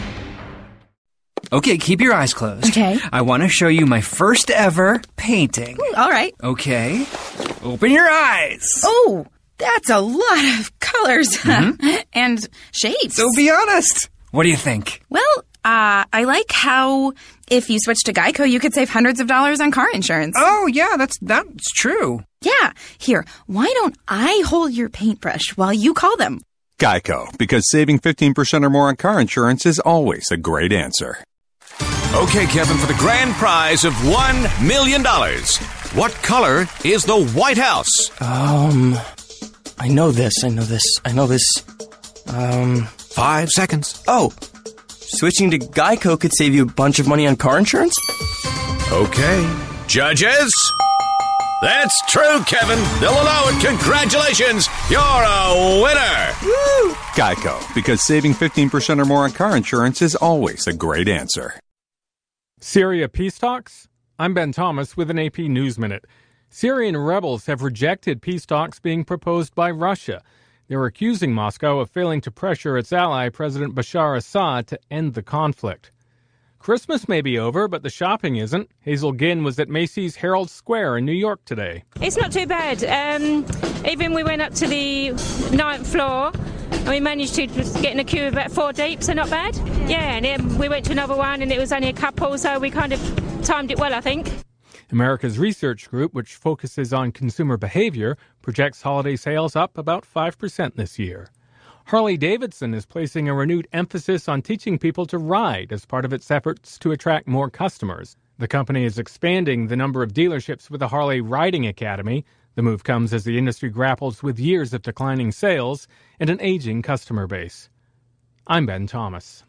Okay, keep your eyes closed. Okay. I want to show you my first ever painting. Ooh, all right. Okay. Open your eyes. Oh, that's a lot of colors Mm-hmm. and shapes. So be honest. What do you think? Well, uh, I like how if you switch to Geico, you could save hundreds of dollars on car insurance. Oh, yeah, that's that's true. Yeah. Here, why don't I hold your paintbrush while you call them? Geico, because saving fifteen percent or more on car insurance is always a great answer. Okay, Kevin, for the grand prize of one million dollars. What color is the White House? Um, I know this, I know this, I know this. Um, Five seconds. Oh, switching to Geico could save you a bunch of money on car insurance? Okay. Judges? That's true, Kevin. They'll allow it. Congratulations. You're a winner. Woo! Geico, because saving fifteen percent or more on car insurance is always a great answer. Syria peace talks? I'm Ben Thomas with an A P News Minute. Syrian rebels have rejected peace talks being proposed by Russia. They're accusing Moscow of failing to pressure its ally, President Bashar Assad, to end the conflict. Christmas may be over, but the shopping isn't. Hazel Ginn was at Macy's Herald Square in New York today. It's not too bad. Um, even we went up to the ninth floor and we managed to get in a queue about four deep, so not bad. Yeah, and then we went to another one and it was only a couple, so we kind of timed it well, I think. America's Research Group, which focuses on consumer behavior, projects holiday sales up about five percent this year. Harley-Davidson is placing a renewed emphasis on teaching people to ride as part of its efforts to attract more customers. The company is expanding the number of dealerships with a Harley Riding Academy. The move comes as the industry grapples with years of declining sales and an aging customer base. I'm Ben Thomas.